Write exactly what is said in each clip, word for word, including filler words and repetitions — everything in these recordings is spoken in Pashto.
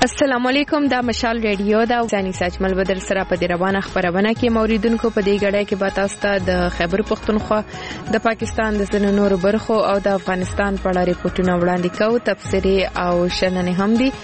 السلام علیکم، دا مشال ریډیو دا ځاني ساجمل بدر سره په روانه خبرونه کې موریدونکو په دې غړې کې به تاسو ته د خیبر پختونخوا د پاکستان د ځینو نورو برخو او د افغانستان په اړه ریپورتونه وړاندې کوو. تفسیری او شننې هم دي.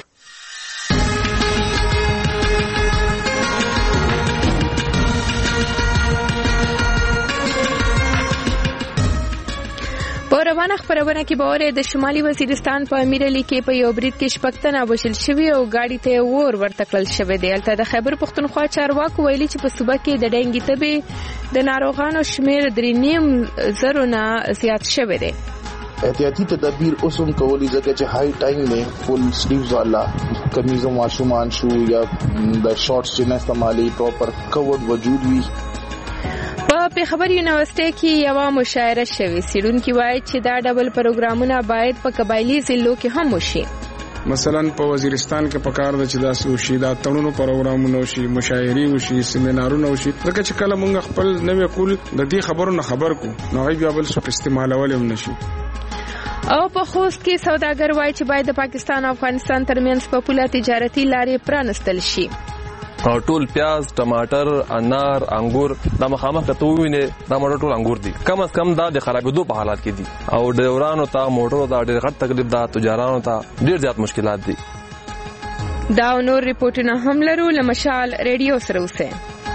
په روانه خبرونه کې به اورئ د شمالي وزیرستان په امیرعلي کې په یو برید کې شپږ تنه وژل شوي او ګاډي ته اور ورته کړل شوی دی. هلته د خیبر پختونخوا چارواکو ویلي چې په صوبه کې د ډینګي تبې د ناروغانو شمېر درې نیم زرو نه زیات شوی دی. احتیاطي تدابیر اوس هم کولی ځکه چې هاي ټایم کې فل سلیوز والا کمیزو ماشومان شو یا د شارټس چې نه استعمالي پراپر کورډ وجود وي. په پیښور یونیورسيټي کې یو مشاعره شوې. سیډونکو وایي چې دا ډبل پروګرامونه باید په قبایلی ضلعو کې هم وشي. مثلا په وزیرستان کې پکار د چې دا سوشي دا تړونو پروګرامونه وشي، مشاعري وشي، سیمینارونه وشي. ځکه چې کله موږ خپل نوې کول د دې خبرو نه خبر کو نو غي بیا بل څه استعمالول هم نشي. او په خوست کې سوداګر وایي چې باید د پاکستان او افغانستان ترمنځ په پوله تجارتي لارې پرانستل شي. او ټول پیاز، ټماټر، انار، انګور دا مخامخ کته ویني دا موټر ټول انګور دي. کم از کم دا د خرابېدو په حالات کې دي او ډیورانو ته موټرو ته ډېر غټ تکلیف ده، تجارانو ته ډېر زیات مشکلات دي. دا نور ریپورتونه هم لرو. لمشال ریډیو سره اوسئ.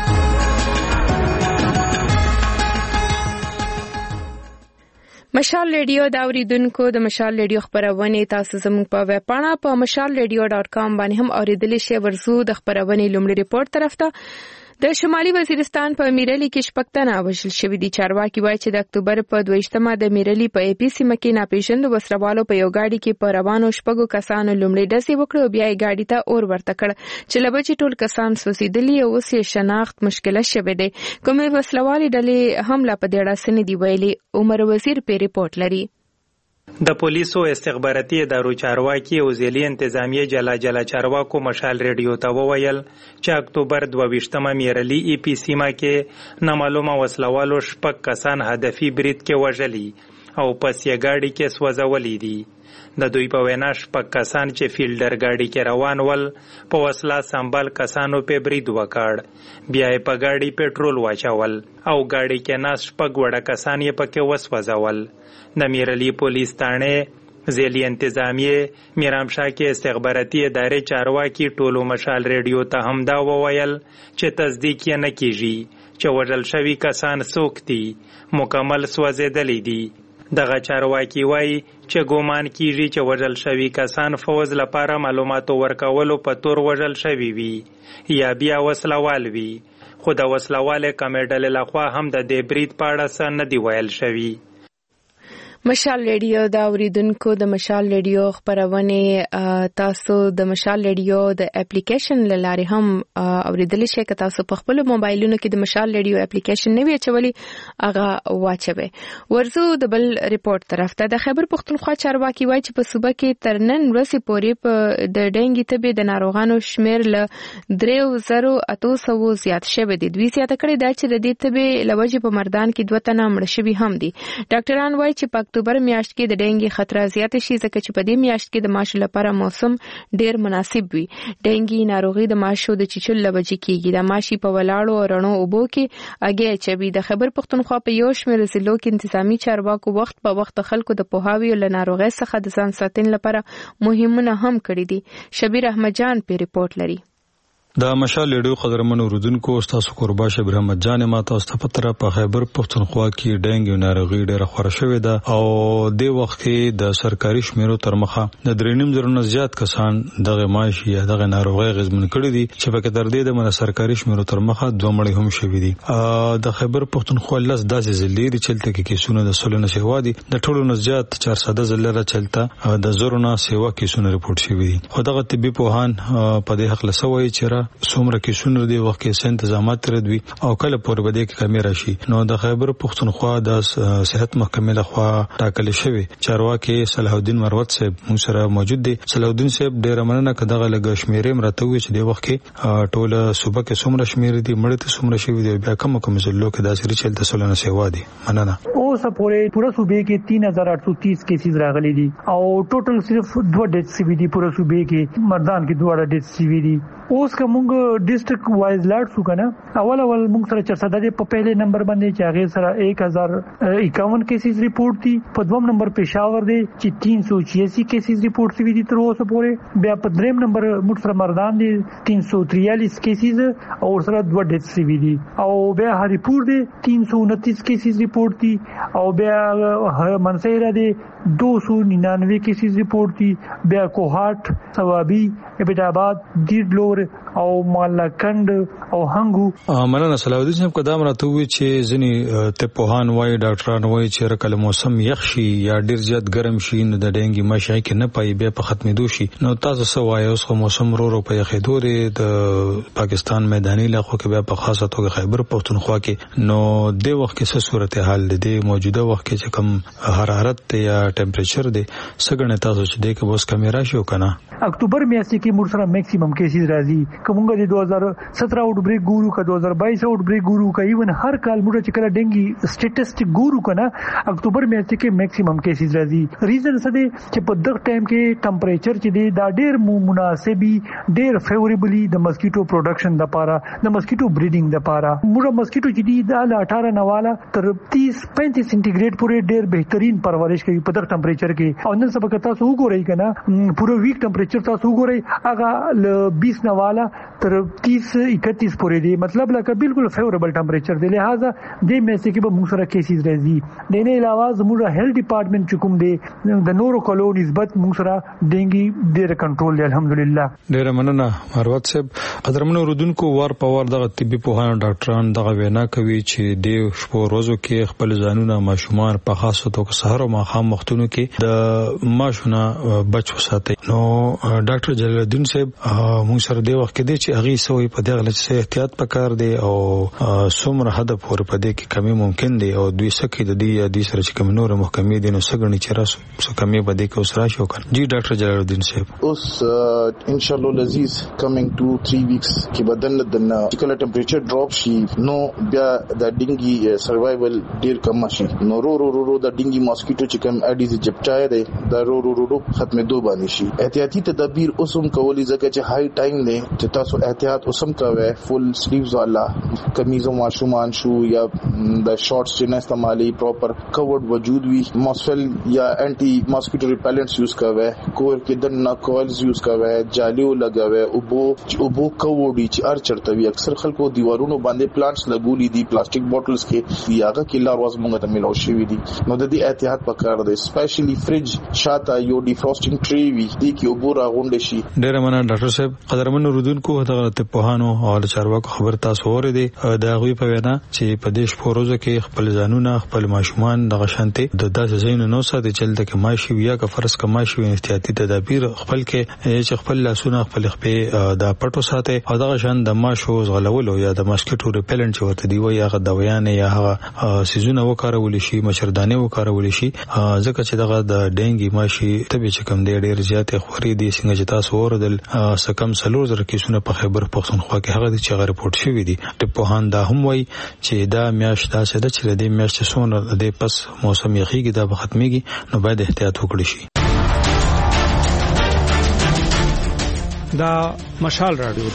مشال ریډیو دا اوریدونکو د مشال ریډیو خبرونه تاسو زموږ په ویب پاڼه په مشال ریډیو ډاټ کام باندې هم اوریدلی شئ. ورزو د خبرونه لومړی ریپورت طرف ته. د شمالي وزیرستان په امیرعلي کې شپږ تنه وژل شوي دي. چارواکي وایي چې د اکتوبر په دویشتمه د امیرعلي په ای پی سیمه کې ناپېژاندو وسلوالو په یو ګاډي کې په روانو شپږو کسانو لومړی ډزې وکړې او بیا یې ګاډي ته اور ورته کړ چې له بچې ټول کسان سوځېدلي او اوس یې شناخت مشکله شوې دی. کومې وسلوالې ډلې هم لا په دې اړه څه نه دي ویلي. عمر وزیر په ریپورت لري. د پولیسو استخباراتي ادارو چارواکي او ځلي انتظامیه جلا جلا چارواکو مشال ریډیو ته وویل چې اکتوبر دویشتمه امیرعلي ای پی سیمه کې نامعلومه وسلوالو شپږ کسان هدفي برید کې وژلي او پس یې ګاډي کې سوځولي دي. د دوی په وینا شپږ کسان چې فیلډر ګاډي کې روان ول په وسله سنبال کسانو په برید وکړ. بیا یې په ګاډي پټرول واچول او ګاډي کې ناس شپږ وړه کسان یې پکې وسوځول. د امیرعلي پولیس تانه ځلي انتظامیه میرامشاه کې استخباراتي ادارې چارواکي ټولو مشال ریډیو ته هم دا وویل چې تصدیق یې نه کیږي چې وژل شوي کسان څوک دي، مکمل سوځېدلي دي. دغه چارواکي وایي چې ګومان کیږي چې وژل شوي کسان فوز لپاره معلوماتو ورکولو په تور وژل شوي وي یا بیا وسلوال وي، خو د وسلوالې کمې ډلې لخوا هم د دې برید په اړه څه نه دي ویل شوي. مشال ریډیو دا اوریدونکو د مشال ریډیو خبرونه تاسو د مشال ریډیو د اپلیکیشن لاره هم اوریدلی شئ. که تاسو په خپل موبایلونو کې د مشال ریډیو اپلیکیشن نه وی چولي هغه واچوي. ورزو د بل ریپورت طرف ته. د خیبر پختونخوا چارواکي وایي چې په صوبه کې تر نن ورځې پورې په د ډینګي تبې د ناروغانو شمیر له درې زره اته سوه زیات شوی دی. دوی زیاته کړې ده چې د دې تبې لوجې په مردان کې دوه تنه مړه شوي هم دي. ډاکټران وایي چې په اکتوبر میاشت کې د ډینګي خطر زیات شي ځکه چې په دې میاشت کې د ماشو لپاره موسم ډیر مناسب وي. ډینګي ناروغي د ماشو د چیچل لوجې کیږي. د ماشي په ولاړو رڼو اوبو کې اگې چوي. د خیبر پختونخوا په یو شمېر ضلعو کې انتظامی چارواکو وخت په وخت خلکو د پوهاوي او ناروغي څخه د ځان ساتنې لپاره مهمونه هم کړې دي. شبیر احمد جان په ریپورت لري. دا مشال ریډیو قدرمن اوریدونکو تاسو قربا شبیر احمد جان ما تاسو ته پتره په خیبر پختونخوا کې ډینګ ناروغي ډیره خوره شوې ده او د وخت کې د سرکاري شمیرو تر مخه د درې نیم زره نه زیات کسان دغه ماشي یا دغه ناروغي غزمن کړي دي چې په کتر دې د من سرکاري شمیرو تر مخه دوه مړي هم شوي دي. د خیبر پختونخوا لاس داسې ضلع دي چلته کې کیسونه د سولنه سیوا دي د ټولو نه زیات چهارصد ضلع را چلته د زورونه سیوا کیسونه رپورټ شوي دي. خو دغه طبي پوهان په دې حق لسوي چې څومره کې شنو دی وخت کې انتظامات تردوي او کله پورې بده کې کمی راشي. نو د خیبر پختونخوا د صحت محکمې لخوا ټاکل شوی چارواکي صلاح الدین مروت صاحب موږ سره موجود دی. صلاح الدین صاحب ډیر مننه کداغه لګ شمیرې مرته وي چې د وخت کې ټوله صوبه کې څومره شمیرې دي مړ ته څومره شوی دی بیا کوم کوم ضلعو کې دا سری چلته سولنه سیوا دي. مننه. اوس پورې پورا صوبې کې تین ہزار آٹھ سو تیس کیسز راغلي دي او ټوټل صرف دوه ډیټ سی وی دي پورا صوبې کې مردان کې دوه ډیټ سی وی دي. اوس کومګ ډیسټریکټ وایز لاټ شو کنه اول اول موږ سره چرته د په پہلے نمبر باندې چې هغه سره ایک ہزار اکیاون کیسز ریپورت دي. په دوم نمبر پېښور دی چې تین سو چھیاسی کیسز ریپورت شوي دي تر اوسه پورې. بیا په دریم نمبر موږ سره مردان دي تین سو تریالیس کیسز او سره دوه ډیټ سی وی دي او بیا هریپور دی تین سو انتیس کیسز ریپورت دي او بیا منصیرہ دی دو سو ننانوے کیسز ریپورٹ دي. بیا کوهاټ ثوابي ابد آباد دیډلور او مالکند او هنګو. مننه. صلاح الدین صاحب قدم راته وی چې ځنی ته پوهان وای ډاکټران وای چې رکل موسم یخ شي یا ډیر زیات ګرم شي نو د ډینګي ماشای کې نه پای بیا په ختمېدو شي. نو تاسو سو وای اوس موسم رو رو په یخېدو لري د پاکستان میداني علاقو کې بیا په خاصه توګه خیبر پختونخوا کې. نو د وخت کې څه صورتحال ده د موجوده وخت کې چې کم حرارت یا ټمپریچر دی څنګه تاسو چې د کې بوس کیمرا شو کنه اکتوبر میاشت کې موږ سره میکسیمم کیسز راځي کومګه د دو ہزار سترہ آؤٹ بریک ګورو کا دو ہزار بائیس آؤٹ بریک ګورو کا ایون هر کال موږ چې کله ډنګي سټیټسټیک ګورو کنه اکتوبر میاشت کې میکسیمم کیسز راځي. ریزن څه دی چې په دغه ټایم کې ټمپریچر چې دی دا ډیر مناسبي ډیر فیوریبلی د مسکیټو پروډکشن د پاره د مسکیټو بریډینګ د پاره موږ مسکیټو چې دی د اٹھارہ نواله تر تیس پینتیس سینټیګریډ پورې ډیر بهترین پرورش کوي په دغه ټمپریچر کې. او نن سبا تاسو وګورئ کنه پورا ویک ټمپریچر تاسو وګورئ هغه ل بیس نواله تر تیس اکتیس پورې دی مطلب لکه بالکل فیوریبل ټمپریچر دی. لہذا د میسه کې به موږ سره کیسز راځي. د نه علاوه زموږ هیلث ډپارټمنټ چې کوم دی د نورو کلو نسبت موږ سره ډینګي ډیر کنټرول دی الحمدلله. ډیر مننه مروت صاحب. قدرمنو رودونکو وار په وار دغه طبي پوهان ډاکټران دغه وینا کوي چې د شپو ورځو کې خپل ځانونه ماشومان په خاصه توګه سحر او ماښام وختونو کې د ماشونه بچو ساتي. نو ډاکټر جلال الدین صاحب موږ سره د وخت کې دی چې هغه سوې په دغه لږ احتیاط پکار دی او څومره حد پورې په دې کې کمی ممکن دی او دوی سکه د دې د سره چې کوم نور محکمې دي نو سګنی چې راسو څه کمی به دې کې اوس راشي وکړي. جی ډاکټر جلال الدین صاحب اوس ان شاء الله لذیذ کمینګ ټو تھری ویکس کې بدن د کله ټمپریچر ډراپ شي نو بیا د ډینګي سروایول ډیر کم شي. نو رو رو رو د ډینګي ماسکیټو چې کوم اډیز جپټای دی د رو رو رو ختمېدو باندې شي. احتیاطي تدابیر اوسم کولی ځکه چې هاي ټایم دی چې تاسو احتیاط اوسم کوئ فل سلیوز والا کمیزو ماشومان شو یا د شارټس چې نه استعمالي پراپر کورډ وجود وي ماسفل یا انټي ماسکیټو ریپیلنټس یوز کوئ کور کې د نه کویلز یوز کوئ جالیو لګوي او بو او بو کورډي چې ار چرته وي. اکثر خلکو دیوارونو باندې پلانټس لګولي دي پلاستیک بوتلز کې یاغه کې لار واز مونږ ته ملو شي وي دي. نو د دې احتیاط پکار دی سپیشلی فریج شاته یو ډیفروسټینګ ټری وي دي کې او بو راغونډ شي. ډیر مننه ډاکټر صاحب. قدرمن رودونکو دغه ته پوهانو او چارواکو خبر تاسو اورېدي دا غوي په وینا چې په دیش پروزه کې خپل ځانونه خپل ماشومان دغه شانتي د داسې زین نو ساده چلته کې ماشي یا که فرض کما شي احتیاطي تدابیر خپل کې چې خپل لاسونه خپل خپې د پټو ساته او دغه شان د ماشو غلولو یا د ماسکیټو ریپیلنټ چې ورته دی وي هغه دوايان یا هغه سيزونه وکارول شي مشردانه وکارول شي ځکه چې دغه د ډینګي ماشي تبي چې کم دی ډیر زیات خوري دي څنګه چې تاسو اوردل سکم سلور زر کیسونه په خیبر پختونخوا کې هغه چې هغه رپورټ شوی دي. ټپوهان دا هم وایي چې دا میاشت دا څه د چې د میاشت سونه د پس موسم یخیږي دا به ختميږي نو باید احتیاط وکړي شي. دا مشال رادیو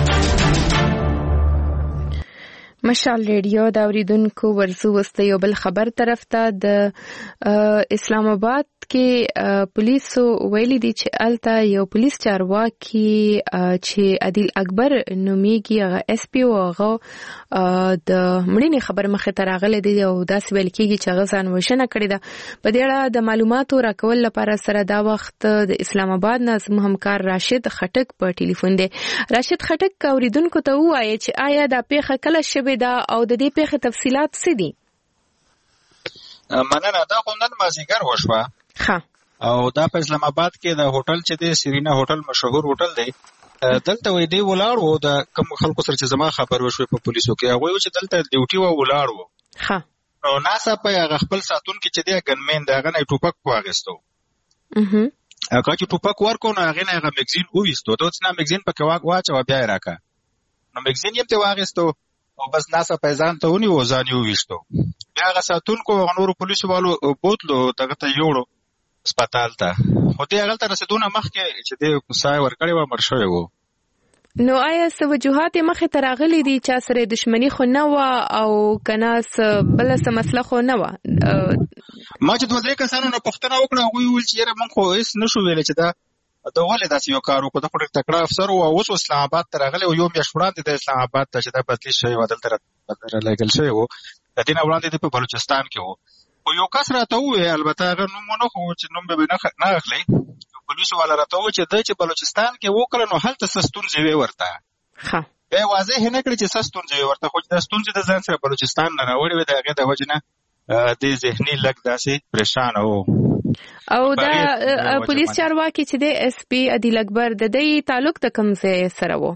مشال ریډیو دا اوریدونکو ورزو وسته یو بل خبر طرف ته د اسلام آباد کې پولیسو ویلي دي چې الته یو پولیس چارواکي چې عادل اکبر نومیږي هغه اس پی او هغه د مړینې خبر مخه ته راغلي دي او داسې ویل کېږي چې هغه ځان وژنه کړې ده. په دې اړه د معلوماتو راکول لپاره سره دا وخت د اسلام آباد نه زموږ همکار راشد خټک په ټلیفون دی. راشد خټک اوریدونکو ته وایي چې آیا دا پیښه کله شوې ده او د دې پیښې تفصيلات څه دي؟ مننه. دا خو نن مازیګر وشوه ها او دا په اسلام آباد کې د هوټل چې د سرینا هوټل مشهور هوټل دی دلته وې دی ولاړ وو د کوم خلکو سره چې زما خبر وشوي په پولیسو کې هغه وی چې دلته ډیوټي و ولاړ وو ها نو ناسا په هغه خپل ساتون کې چې دی ګنمن دغه نه ټوپک واغستو اها هغه چې ټوپک ورکو نو هغه نه هغه مګزین وېستو ته څنګه مګزین په کې واچو بیا راکا نو مګزین یې ته واغستو او بس ناسا په ځان ته ونی و ځان یو وېستو بیا هغه ساتون کو نور پولیسو والو بوتلو دغه ته یوړو هسپتال ته خو دې هغه تر رسیدونه مخکې چې دې سای ورکړی و مرشوي وو نو آیا څه وجوهات مخه تراغلي دي چې سره دښمنی خو نه و او کناس بل څه مسله خو نه و ما چې دوه درې کسانو نه پوښتنه وکړه وی ویل چې یاره مونږ خو هیڅ نشو ویل چې دا د ولې داسې یو کار وکړو د پټ تکړه افسر او اوس اسلام آباد ته راغلی او یو میاشت وړاندې د اسلام آباد ته چې دا بدلی شوی و دلته راغلی شوی و د دې نه وړاندې په بلوچستان کې و او یو کس راته وویل البته هغه نومونه خو چې نوم به نه اخلي پولیسو والا راته وویل چې د چې بلوچستان کې وکړه نو هلته څه ستونزې وې ورته ښه بیا واضح نه کړي چې څه ستونزې وې ورته خو د ستونزې د ځان سره بلوچستان نه راوړې وې د هغې د وجې نه د ذهني لږ داسې پریشانه و او دا پولیس چارواکي چې د اس پی عادل اکبر د دې تعلق د کوم ځای سره و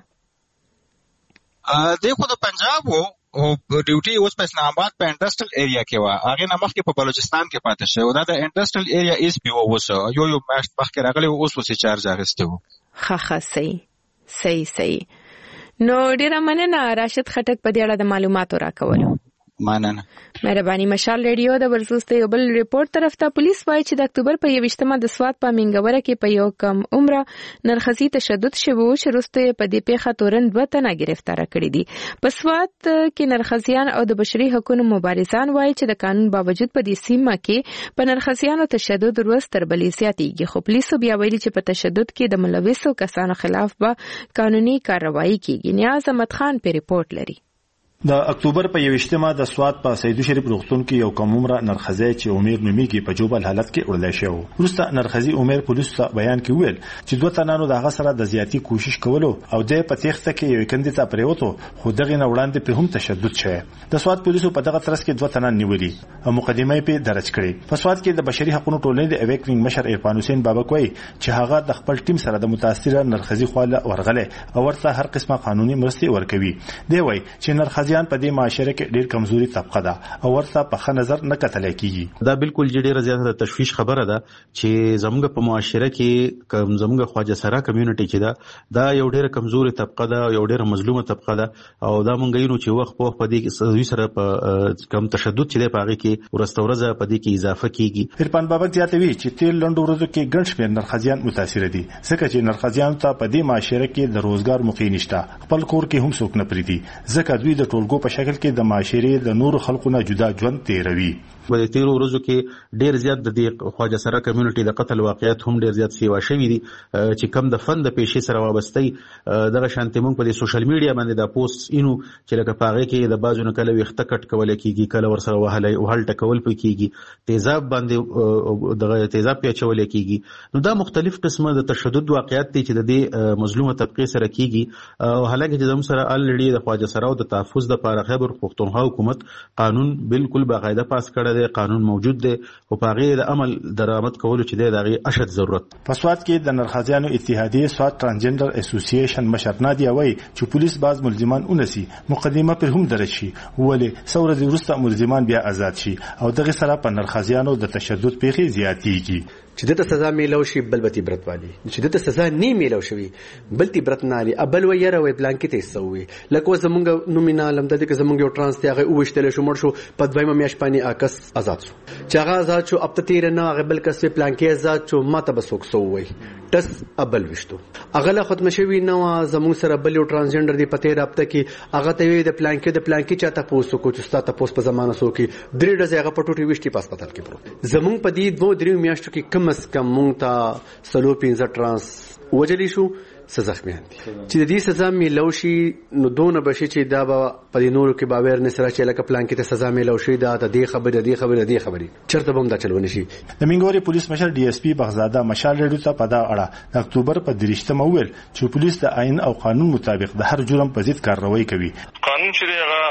د خو د پنجاب و او ډیوټي اوس په اسلام آباد په انډستریل ایریا کې و هغه نه مخکې په بلوچستان کې پاتې شو دا د انډستریل ایریا اس پی و اوس یو یو ماشت مخکې راغلی اوس اوس چارج اخیسته و ښه ښه صحیح صحیح صحیح نو ډیره مننه راشد خټک په دې اړه د معلوماتو راکولو مننه مهرباني مشال ریډیو د ورزوست یو بل ریپورت طرف ته پولیس وایي چې د اکتوبر په یویشتمه د سواد په منګوره کې په یو کم عمره نرخصي تشدد شوی چې وروسته په دې پیښه تورن دوه تنه گرفتار کړي دي په سواد کې نرخصيان او د بشري حقوقو مبارزان وایي چې د قانون باوجود په دې سیمه کې په نرخصيانو تشدد ورځ تر بلې زیاتېږي خو پولیسو بیا ویلي چې په تشدد کې د ملوثو کسانو خلاف به قانوني کارروایي کیږي نیاز احمد خان په ریپورت لري د اکتوبر په یوشتمه د سواد په سیدو شریف روغتون کې یو کم عمره نرخزی چې عمر نومیږي په جوبل حالت کې وړل شو وروسته نرخزی عمر پولیس ته بیان کې ویل چې دوه تنانو د هغه سره د زیاتی کوشش کولو او د پتیخته کې یو کندې ته پریوتو خو دغه نه وړاندې په هم تشدد شوه د سواد پولیسو په دغه ترڅ کې دوه تنان نیولي او مقدمه په درج کړې په سواد کې د بشري حقوقو ټولنې د اویکینګ مشر عرفان حسین بابا کوي چې هغه د خپل ټیم سره د متاثره نرخزی خواله ورغله او ورته هر قسمه قانوني مرستي ورکوي دی وای چې نرخزیان په دې معاشره کې ډېر کمزوري طبقه ده او ورته په ښه نظر نه کتل کیږي دا بالکل ډېر زیاته تشویش خبره ده چې زموږ په معاشره کې کوم زموږ خواجه سره کمیونټي چې ده دا یو ډېر کمزوري طبقه ده یو ډېر مظلومه طبقه ده او دا مونږ یو چې وخت په وخت په دې کې سره په کم تشدد چې په هغه کې ورستورزه په دې کې اضافه کیږي عرفان بابا زیاتوي چې تیل لنډو ورځو کې ګڼ شمېر نرخزیان متاثر دي ځکه چې نرخزیان ته په دې معاشره کې د روزګار موقع نشته خپل کور کې هم څوک نه پریدي ځکه دوی د ټولګو په شکل کې د معاشري د نور خلکو نه جدا ژوند تیروي په تیرو ورځو کې ډیر زیات د دې خواجه سره کمیونټي د قتل واقعیت هم ډیر زیات سیوا شوی دي چې کم د فن د پیښې سره وابستې دغه شانتي مونږ په سوشل میډیا باندې د پوسټ اینو چې لکه پاغه کې د بازو نه کله وخت کټ کول کیږي کله ور سره وهله او هل ټکول پې کیږي تیزاب باندې دغه تیزاب پیچول کیږي نو دا مختلف قسمه د تشدد واقعیت دي چې د دې مظلومه طبقه سره کیږي او حالکه چې زموږ سره الریډي د خواجه سره او د تحفظ د لپاره خیبر پختونخوا حکومت قانون بالکل باقاعده پاس کړی دی قانون موجود دی او په هغه د عمل درآمد کولو چې دی دغه اشد ضرورت په سواد کې د نرخزیانو اتحادیه سواد ترانسجندر اسوسییشن مشر نادي وای چې پولیس باز ملزمان اونسي مقدمه پر هم درج شي ولې ثوره د ورسته ملزمان بیا آزاد شي او دغه سره په نرخزیانو د تشدد پیښې زیاتېږي چې دته سزا میلو شي بل بتی برت والی چې دته سزا نه میلو شوی بلتی برت نالي ابل و یره وې بلانکې ته سوي لکه زمونږ نومینال هم د دې زمونږ یو ترانس ته هغه وښتل شو مړ شو په دویمه میاش پانی آکس آزاد شو چې هغه آزاد شو اب ته تیر نه هغه بل کس پلانکې آزاد شو ماته بسوک سووي ټس ابل وشتو هغه ختم شوی نو زمونږ سره بل یو ترانسجندر دی پته رابطه کې هغه ته د پلانکې د پلانکې چاته پوسو کو چې ستا پوس په زمانه سو کې درې ډزه هغه پټوټي وشتي په هسپتال کې پرو زمونږ په دې دوه درې میاشتو کې کم اس کم مونږ ته سلو پنځه ترانس وجلی شو سزا خمیان دي چې د دې سزا میلو شي نو دونه بشي چې دا به په نورو کې باور نه سره چې لکه پلان کې ته سزا میلو شي دا د دې خبره دې خبره دې خبره چرته بم دا چلونه شي د منګوري پولیس مشر ډي اس پی بغزاده مشال ریډیو ته په دا اړه د اکتوبر په درشتمه ویل چې پولیس د آئین او قانون مطابق د هر جرم په ضد کارروایی کوي قانون چې هغه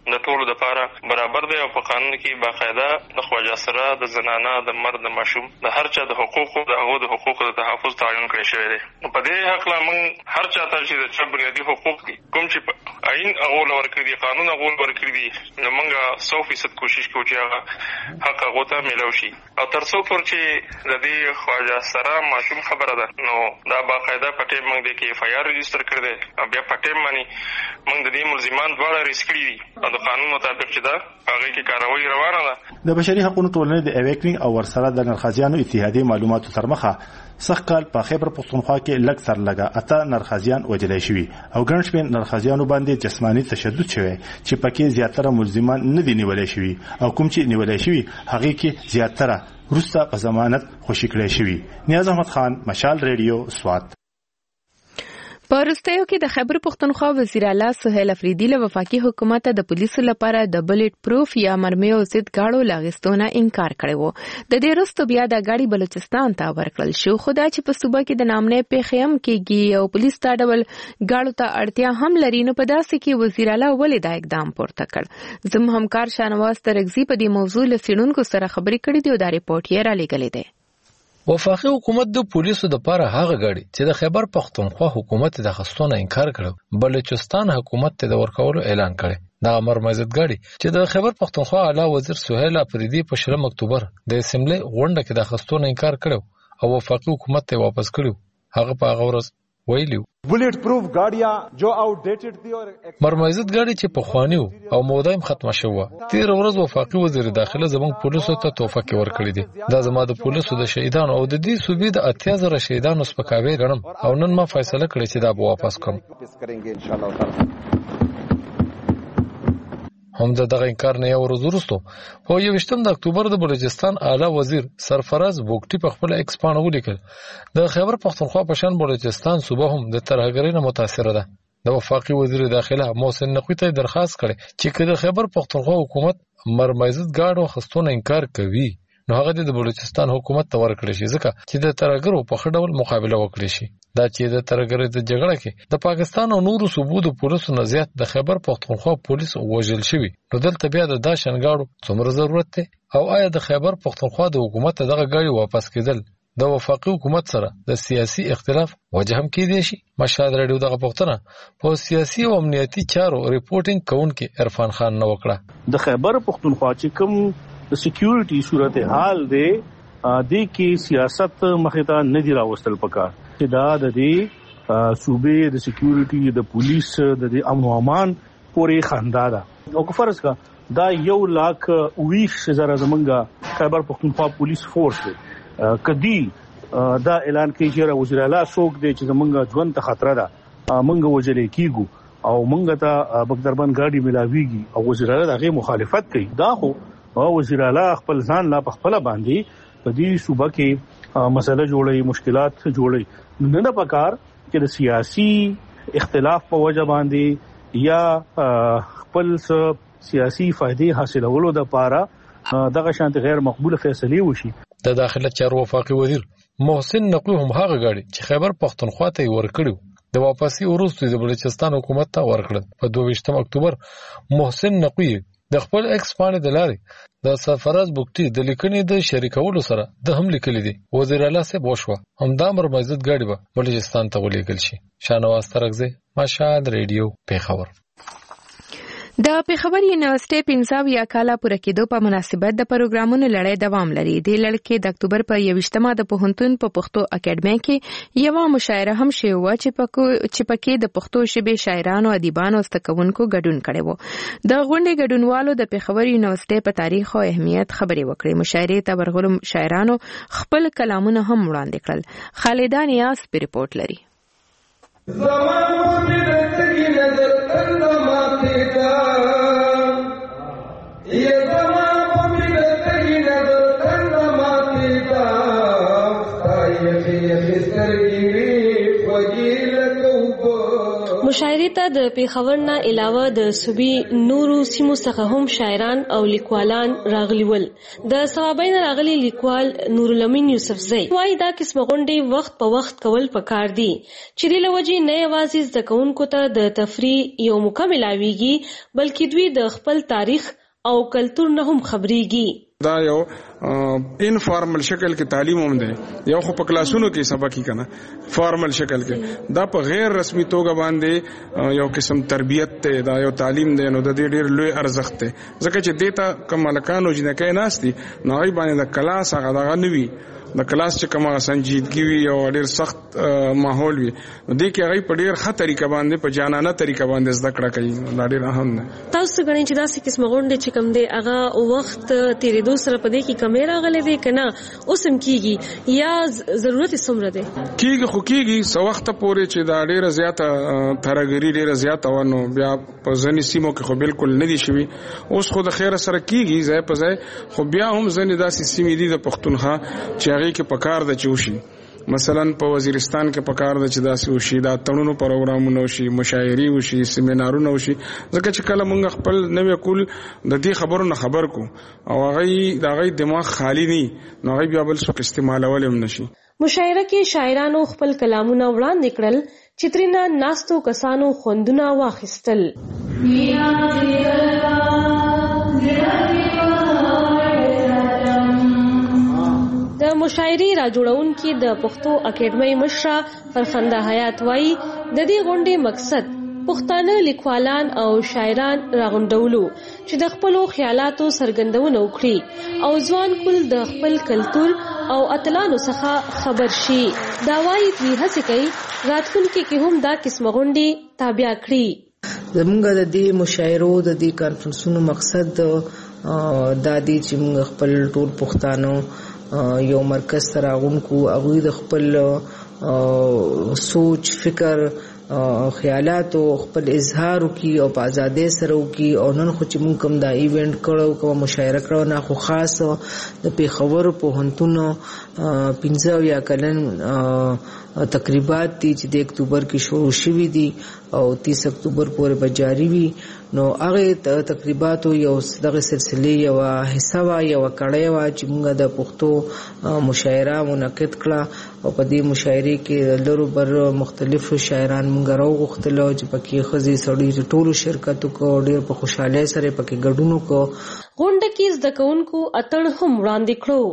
د ټولو لپاره برابر دی او په قانون کې باقاعده د خواجه سره د زنانه د مرد د ماشوم د هر چا د حقوقو د هغو د حقوقو د تحفظ تعین کړی شوی دی. په دې حق لا موږ هر چا ته چې د چا بنیادي حقوق دي کوم چې په آئین هغو له ورکړي دي قانون هغو له ورکړي دي نو موږ سو فیصد کوشش کوو چې هغه حق هغو ته میلاو شي. او تر څو پورې چې د دې خواجه سره ماشوم خبره ده نو دا باقاعده په ټیم موږ د کې اف آی آر رجسټر کړی دی او بیا په ټیم باندې موږ د دې ملزمان دواړه ریسک کړي دي او د قانون مطابق چې دا هغه کې کاروایی روانه ده. د بشري حقوقو ټولنې د اویکنګ او ورسره د نرخزیانو اتحادیې معلوماتو تر مخه سخت کال په خیبر پښتونخوا کې لږ تر لږه اته نرخزیان وجلای شوي او ګڼ شمېر نرخزیانو باندې جسماني تشدد شوی چې پکې زیاتره ملزمان نه دي نیولای شوي او کوم چې نیولای شوي هغه کې زیاتره وروسته په ضمانت خوشي کړی شوي. نیاز احمد خان، مشال ریډیو، سوات. په وروستیو کې د خیبر پښتونخوا وزیر اعلی سهیل افریدي له وفاقي حکومت د پولیسو لپاره د بلټ پروف یا مرمیو ضد غاړو لاغستونه انکار کړی و. د دې وروسته بیا د غاړي بلوچستان ته ورکړل شو، خو دا چې په صوبه کې د نامنې پیښې هم کېږي او پولیس ته ډول غاړو ته اړتیا هم لري، نو په داسې کې وزیر اعلی ولې دا اقدام پورته کړ؟ زموږ همکار شاهنواز ترغزي په دې موضوع له څېړونکو سره خبرې کړې دي او دا ریپورټ یې رالیږلی دی. وفاقي حکومت د پولیسو د پاره هغه غړي چې د خیبر پښتونخوا حکومت د خستونه انکار کړو، بلوچستان حکومت ته د ورکولو اعلان کړي. دا امر مزید غړي چې د خیبر پښتونخوا اعلی وزیر سهیل افریدي په شلم اکتوبر د اسمبلی غونډه کې د خستونه انکار کړو او وفاقي حکومت ته واپس کړو. هغه په هغه ورځ ویلو بلټ پروف گاډیا جو آوټ ډیټډ دي او مرمزید گاډي چې په خوانیو او مودایم ختمه شوه. تیر ورځ وفاقي وزیر داخله زموږ پولیسو ته تحفه کې ورکړي دي. دا زما د پولیسو د شهیدانو او د دې صوبې د اتیا زره شهیدانو سپکاوی غنم او نن ما فیصله کړې چې دا به واپس کوم. هم د دغه انکار نه یو ورځ وروسته په یوویشتم د اکتوبر د بلوچستان اعلی وزیر سرفراز بوګټي په خپل ایکس پاڼه ولیکل د خیبر پښتونخوا په شان بلوچستان صوبه هم د ترهګرۍ نه متاثره ده. د وفاقي وزیر داخله محسن نقوی ته درخواست کړي چې د خیبر پښتونخوا حکومت مرمزید گاډو خستونه انکار کوي نو هغه د بلوچستان حکومت ته ورکړي شي ځکه چې د ترهګرو په خړ ډول مقابله وکړي شي. دا چې د ترهګرۍ د جګړه کې د پاکستان او نورو صوبو د پولیسو نه زیات د خیبر پښتونخوا پولیس وژل شوي، نو دلته بیا د داشن گاډو څومره ضرورت دی او آیا د خیبر پښتونخوا د حکومت دغه گاډي واپس کېدل د وفاقي حکومت سره د سیاسي اختلاف وجه هم کېدی شي؟ مشهد ریډیو دغه پوښتنه په سیاسي او امنیتي چارو ریپورټینګ کوونکي عرفان خان نه وکړه. د خیبر پښتونخوا چې کوم د سکیورټي صورتحال دی د کې سیاست مخه نه دی راوستل پکار چې دا د دې صوبې د سکیورټي د پولیس د امن او امان پورې خندا ده او که فرض کا دا یو لاک ویش زره زمونږه خیبر پښتونخوا پولیس فورس دی کدی دا اعلان کوي چې وزیر اعلی څوک دی چې زمونږ ژوند ته خطر ده مونږ وجلې کیګو او مونږ ته بګدربند ګاډي ملاويږي او وزیر اعلی دغه مخالفت کوي. دا خو وزیر اعلی خپل ځان لا په خپل باندې په دې صوبه کې مسله جوړي مشکلات جوړي نه نه پکار چې د سیاسي اختلاف په وجه باندې یا خپل سیاسي فائدې حاصلولو د پاره دغه شانت غیر مقبوله فیصله وشي. د داخله چارو وفاقي وزیر محسن نقوی هم هغه غاړي چې خیبر پښتونخوا ته ورکړو د واپسی وروسته د بلوچستان حکومت ته ورکړل. په دوه ویشتم اکتوبر محسن نقوی د خپل ایکس پاڼې د لارې د سرفراز بوګټي د لیکنې د شریکولو سره د هم لیکلي دي وزیر اعلی صاحب وشوه همدا مرمزید ګاډي به بلوچستان ته ولېږل شي. شاهنواز ترغزي، مشهد ریډیو، پیښور. د پیښور یونیورسيټي پنځاویا کاله پوره کېدو په مناسبت د پروګرامونو لړۍ دوام لري. د لړۍ کې د اکتوبر په یوویشتمه د پوهنتون په پښتو اکیډمي کې یو مشاعره هم شوې وه چې پکې د پښتو ژبې شاعرانو، ادیبانو او زدهکوونکو ګډون کړی و. د غونډې ګډونوالو د پیښور یونیورسيټي په تاریخ او اهمیت خبرې وکړې. مشاعرې ته ورغلو شاعرانو خپل کلامونه هم وړاندې کړل. خالد نیاز په ریپورت لري. مشاعرې ته د پیښور نه علاوه د صوبې نورو سیمو څخه هم شاعران او لیکوالان راغلي ول. د ثوابین راغلي لیکوال نورالامین یوسفزی وايي دا قسم غونډې وخت په وخت کول پکار دي چې د لوجې نه یوازې زده کوونکو ته د تفریح یو موقع ملاويږي بلکې دوی د خپل تاریخ او کلتور نه هم خبريږي. دا یو انفارمل شکل کې تعلیم هم دی، یو خو په کلاسونو کې سبق کی کنه فارمل شکل کې، دا په غیر رسمي توګه باندې یو قسم تربیت ته دا یو تعلیم دی. نو د دې ډېر لوی ارزښت دی ځکه چې دیتا کمالکانو جنکې ناشتي نو غي باندې د کلاس هغه دغه نوي د کلاس چې کومه سنجیدګي وي او ډېر سخت ماحول وي دې کې هغه په ډېر ښه طریقه باندې په جانانه طریقه باندې زده کړه کوي. دا ډېر اهم دی. تاسو غواړئ چې داسې قسم غونډې چې کوم دی هغه وخت تیرېدو سره په دې کې کمې راغلي دي کنه اوسم کیږي یا ضرورت څومره دی کیږي خو کیږي سو وخت پورې چې دا ډېر زیاته ترګری ډېر زیاته ونه بیا په ځنی سیمو کې خو بالکل نه دي شوی. اوس خو د خیر سره کیږي ځای په ځای خو بیا هم ځنی داسې سیمې دي د پښتونخوا چې هغه کې پکار د چوشي مثلا په وزیرستان کې پکار د چې داسې وشي دا تړونو پروګرامونه وشي مشاعري وشي سیمینارونه وشي ځکه چې کله موږ خپل نوې کول د دې خبرو نه خبر کو او هغه دا غي دماغ خالی نه نو هغه بیا بل څه استعمالول هم نشي. مشاعره کې شاعرانو خپل کلامونه وړاندې کړل چې ترېنه ناستو کسانو خوندونه واخیستل. د مشاعري را جوړونکي د پښتو اکیډمۍ مشره فرخنده حیات وایي د دې غونډې مقصد پښتانه لیکوالان او شاعران راغونډولو چې د خپلو خیالاتو څرګندونه وکړي او ځوان کول د خپل کلتور او اتلانو څخه خبر شي. دا وایي دوی هڅه کوي راتلونکي کې هم دا قسم غونډې تابع کړي. زموږ د دې مشاعرو د دې کانفرنسونو مقصد دا دی چې موږ خپل ټول پښتانه یو مرکز ته راغونډو هغوی د خپل سوچ فکر خیالات او خپل اظهار وکي او په ازادۍ سره وکي. او نن خو چې موږ کوم دا ایونت کړو کوم مشاعره کړو نه خو خاص د پیښور پوهنتون پنځه یا کلن تقریبات دي چې د اکتوبر کې شروع شوي دي او تیس اکتوبر پورې به جاری وي. نو هغه تقریباتو یو دغه سلسله یو حصہ وا یو کړه وا چې موږ د پښتو مشاعره منعقد کړه او په دې مشاعره کې لرو بر مختلف شاعران موږ راوغختل چې پکې خزي سړي ټولو شرکت کو ډېر په خوشاله سره پکې ګډون کو. غونډه کې زده کوونکو اتړ هم وړاندې کړو.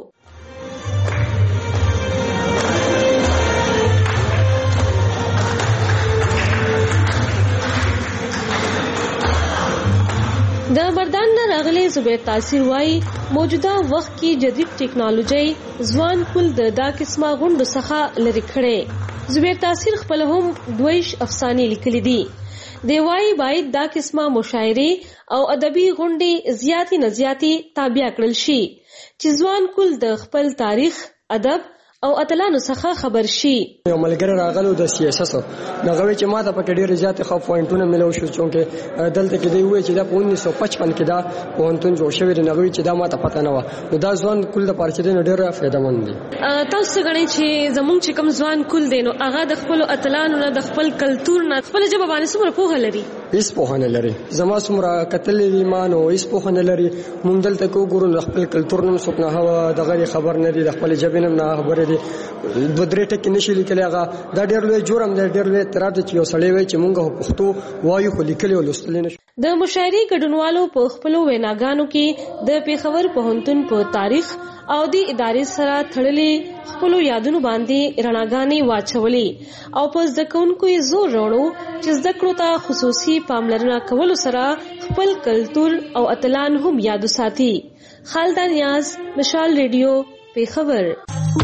د مردان نه راغلي زبیر تاثیر وایي موجوده وخت کې جدید ټیکنالوژي ځوان کول د دا قسمه غونډو څخه لري کړي. زبیر تاثیر خپل هم دویش افسانې لیکلي دي. دی وایي باید دا قسمه مشاعري او ادبي غونډې زیاتې نه زیاتې تابع کړل شي چې ځوان کول د خپل تاریخ ادب او اتلانو څخه خبر شي. یو ملګری راغلو د سیاست نغوي چې ماته پکې ډېر زیات خو پوینټونه ملو شو چې دلته کې دی وای چې دا په انیس سو پچپن کې دا پوهنتون جوړ شوی دی نغوي چې دا ماته پته نه و. نو دا ځوان کول د پارچې نه ډېر فائدہ مند دي. تاسو غواړئ چې زموږ چې کوم ځوان کول دی نو هغه د خپل اتلانو نه د خپل کلتور نه خپل ژبه باندې څومره پوهه لري؟ هیڅ پوهه نه لري. زما څومره کتلې ایمان او هیڅ پوهه نه لري. مونږ دلته کو ګورو خپل کلتور نه څوک نه هوا دغه خبر نه دي د خپل ژبې نه خبره دي دو درې ټکي نشي لیکلی. هغه دا ډېر لوی جرم دی ډېر لوی اعتراف دی چې یو سړی وایي چې مونږ پښتو وایو خو لیکلی او لوستلی نشو. د مشاعرې ګډونوالو په خپلو ویناګانو کې د پیښور پوهنتون په تاریخ او د ادارې سره تړلې خپلو یادونو باندې رڼاګانې واچولې او په زده کوونکو یې زور راوړو چې زده کړو ته خصوصي پاملرنه کولو سره خپل کلتور او اتلان هم یاد وساتي. خالده نیاز، مشال ریډیو، پیښور.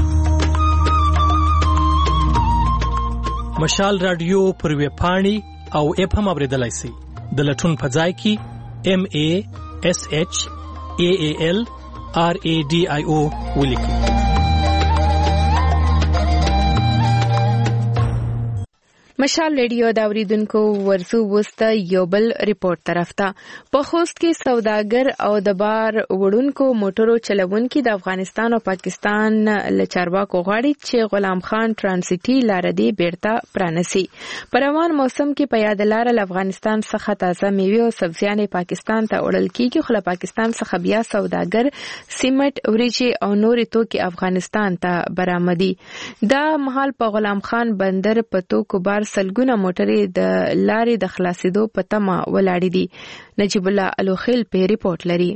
مشال رادیو پر ویب پاڼې او اپ هم اوریدلای شئ. د لټون په ځای کې ام ا اس اچ ا ا ال آر ا ډي آی او ولیکئ. مشال ریډیو دا اوریدونکو ورسو وسته یو بل ریپورت طرف ته په خوست کې سوداګر او د بار وړونکو موټرو چلوونکي د افغانستان او پاکستان له چارواکو غواړي چې غلام خان ترانزیټي لار دی بیرته پرانسي. په روان موسم کې په یاد لار له افغانستان څخه تازه میوه او سبزیان پاکستان ته وړل کیږي، خو له پاکستان څخه بیا سوداګر سیمټ، وریجې او نورې توکي افغانستان ته برآمدي. دا مهال په غلام خان بندر په توکو بار سلګونه موټرې د لارې د خلاصېدو په تمه ولاړې دي. نجیب الله الوخیل په ریپورت لري.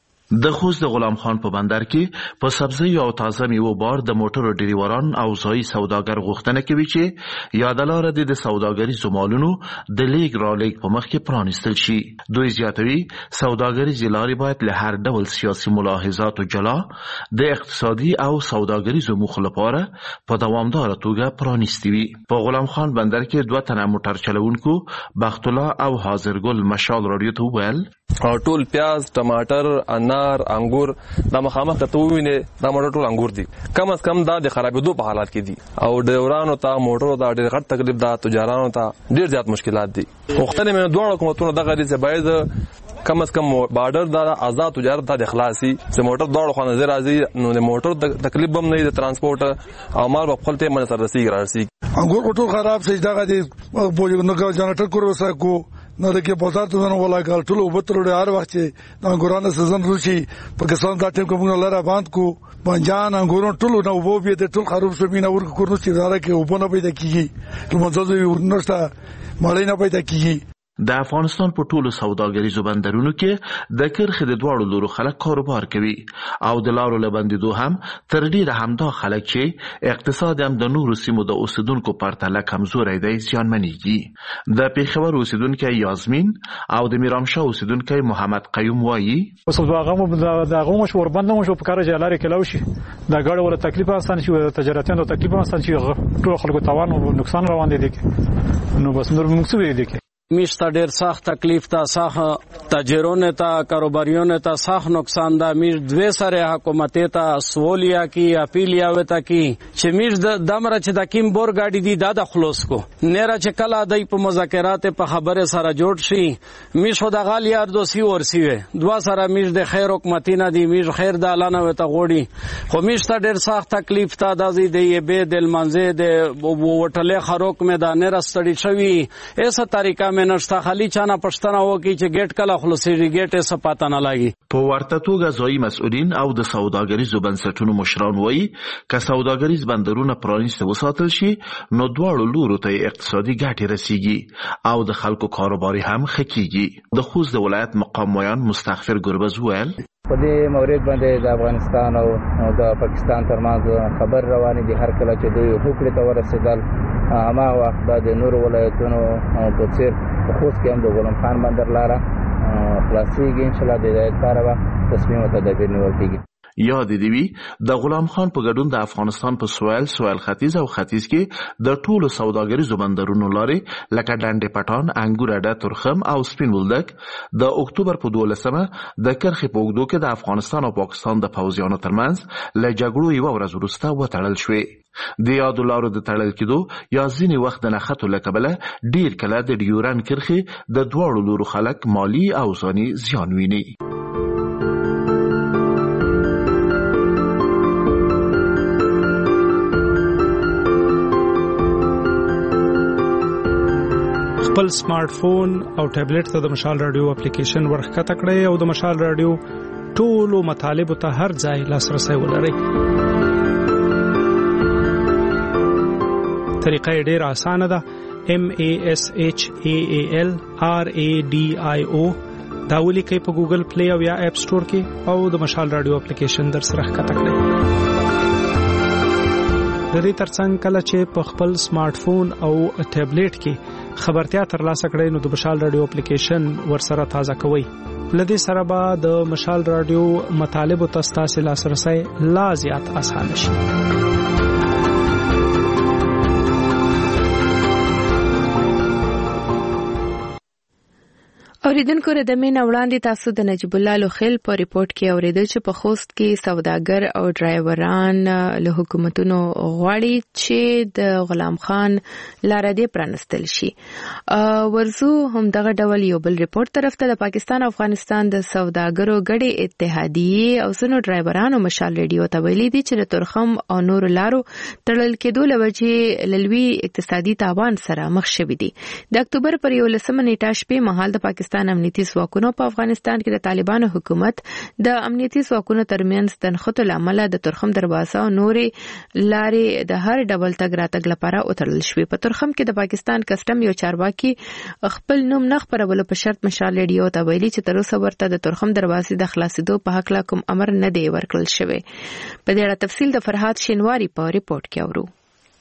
د خوست د غلام خان په بندر کې په سبزی او تازه میوه بار د موټرو ډریوران او ځایي سوداګر غوښتنه کوي چې یاد لاره د سوداګریزو مالونو د لیګ را لیګ په مخ کې پرانیستل شي. دوی زیاتوي سوداګریزې لارې باید له هر ډول سیاسي ملاحظاتو جلا د اقتصادي او سوداګریزو موخو لپاره په دوامداره توګه پرانیستي وي. په غلام خان بندر کې دوه تنه موټر چلوونکو بخت الله او حاضرګل مشال رادیو ته وویل او ټول پیاز، ټماټر، انار، انګور دا مخامخ ته ویني دا موټر ټول انګور دي. کم از کم دا د خرابېدو په حالات کې دي او ډیورانو ته موټرو ته ډېر غټ تکلیف ده، تجارانو ته ډېر زیات مشکلات دي. وختونه مې دوه حکومتونو دغه لري باید کم از کم بارډر دا آزاد تجارت ته د خلاصي چې موټر دوه خو نظر راځي نو د موټر تکلیف هم نه د ترانسپورت او مال په خپل ته من سره رسیږي راځي. انګور ټول خراب شي دغه دي په نو جنریټر کور وسکو نو دغه بازار ته نه ولا کال ټول وبترو هر وخت چې د انګورانو سيزن روشي پاکستان دا ټیم کوم لاره باند کو بنجان انګورون ټول نو وو به د ټول خراب شو بینه ورکو کورنو چې زاره کې وبونه پیدا کیږي کوم ځای ورنستا مړی نه پیدا کیږي. د افغانستان په ټولو سوداګریزو بندرونو کې د کرخې د دواړو لورو خلک کاروبار کوي او د لارو له بندېدو هم تر ډیره همدا خلک چې اقتصاد هم د نورو سیمو د اوسیدونکو پرتله کمزوری دی زیانمنېږي. د پېښور اوسیدونکی یاسمین او د میرامشاه اوسیدونکی محمد قیوم وایي اوس هغه د هغه مشور بند مشو په کار جلاره کې لوشي دا ګاډ ولا تکلیف آسان شي تجارتیانو تکلیف آسان شي ټول خلکو تاوان او نقصان روان دي نو بس نور موږ څه ویل دي میشتا ډیر سخت تکلیف تا سخت تاجرونه تا کاروباریونه تا سخت نقصان دا میش دوی سره حکومت تا سوالیا کی اپیلیا وتا کی چې میش د دمر چې د کیم بور گاډی دی دا د خلاص کو نره چې کلا دای په مذاکرات په خبره سره جوړ شي میش د غالیار دوسی ورسی وي دوا سره میش د خیر حکومت نه دی میش خیر د اعلان وتا غوړي خو میشتا ډیر سخت تکلیف تا د زی دی به دل منځه د وټله خروک میدان راستړی شوی ایسه طریقه نشته خالی چانه پښتنه وکي چې ګټ کله خلاصيږي ګټ یې سپاته نه لاګي. په ورته توګه ځایي مسؤلین او د سوداګریزو بنسټونو مشران وایي که سوداګریز بندرونه پرانیسته وساتل شي نو دواړو لورو ته اقتصادي ګټې رسیږي او د خلکو کاروباري هم ښه کیږي. د خوست د ولایت مقام ویان مستغفر ګربز ویل په دې مورید باندې د افغانستان او د پاکستان ترمنځ خبر روانې دي هر کله چې دوی هوکړې ته ورسېدل اما وخت د نور ولایتونو په څیر په خوست کې هم د غلام خان بندر لاره خلاصېږي ان شاء الله د هدایت لپاره تصمیم او تدابیر نیول کېږي. یاد دی وی د غلام خان په ګډون د افغانستان په سویل سویل ختیځ او ختیځ کې د ټولو سوداګریزو بندرونو لارې لکه ډنډ پټان، انګور اډه، ترخم او سپین بولدک د اکتوبر په دولسمه د کرخې په اوږدو کې د افغانستان او پاکستان د پوځیانو ترمنځ له جګړو یوه ورځ وروسته وتړل شوې. د یادو لارو د تړل کېدو یا ځینې وخت د نښتو له کبله ډیر کله د ډیورن کرښې د دواړو لورو خلک مالي او ځاني زیان ویني. خپل سمارټ فون او ټابلیټ ته د مشال رادیو اپلیکیشن ورخکته کړئ او د مشال رادیو ټولو مطالب ته هر ځای لاسرسي ولرئ. طریقه ډیره اسانه ده. M A S H A A L R A D I O دا ولیکئ په ګوګل پلی او یا اپ سٹور کې او د مشال رادیو اپلیکیشن در سره ښکته کړئ. د دې ترڅنګ کله چې په خپل سمارټ فون او ټابلیټ کې خبرتیا ترلاسه کړئ نو د مشال رادیو اپلیکیشن ورسره تازه کوئ. لدې سره به د مشال رادیو مطالب او تاسو لاسرسي لا زیات اسانه شي. اوریدونکو د مین وړاندې تاسو د نجیب الله لوخیل په ریپورت کې اوریدل چې په خوست کې سوداګر او ډرایوران له حکومتونو غواړي چې د غلام خان لار دې پرانستل شي. ورزو هم دغه ډول یو بل ریپورت طرف ته د پاکستان او افغانستان د سوداګرو ګډې اتحادیې او څنو ډرایورانو مشال ریډیو ته ویلي دي چې د تورخم او نور لارو تړل کېدو لوجه لوی اقتصادي تاوان سره مخ شوي دي. د اکتوبر پر یولسمه نیټه شپې مهال د پاکستان امنیتي ځواکونو په افغانستان کې د طالبانو حکومت د امنیتي ځواکونو ترمنځ تنخته لامل د تورخم دروازه او نورې لارې د هر ډول تګ راتګ لپاره وتړل شوې. په تورخم کې د پاکستان کسټم یو چارواکي خپل نوم نه خپرولو په شرط مشال ریډیو ته ویلي چې تر اوسه ورته د تورخم دروازې د خلاصېدو په حق لا کوم امر نه دی ورکړل شوی. په دې اړه تفصیل د فرحات شینواری په ریپورت کې اورو.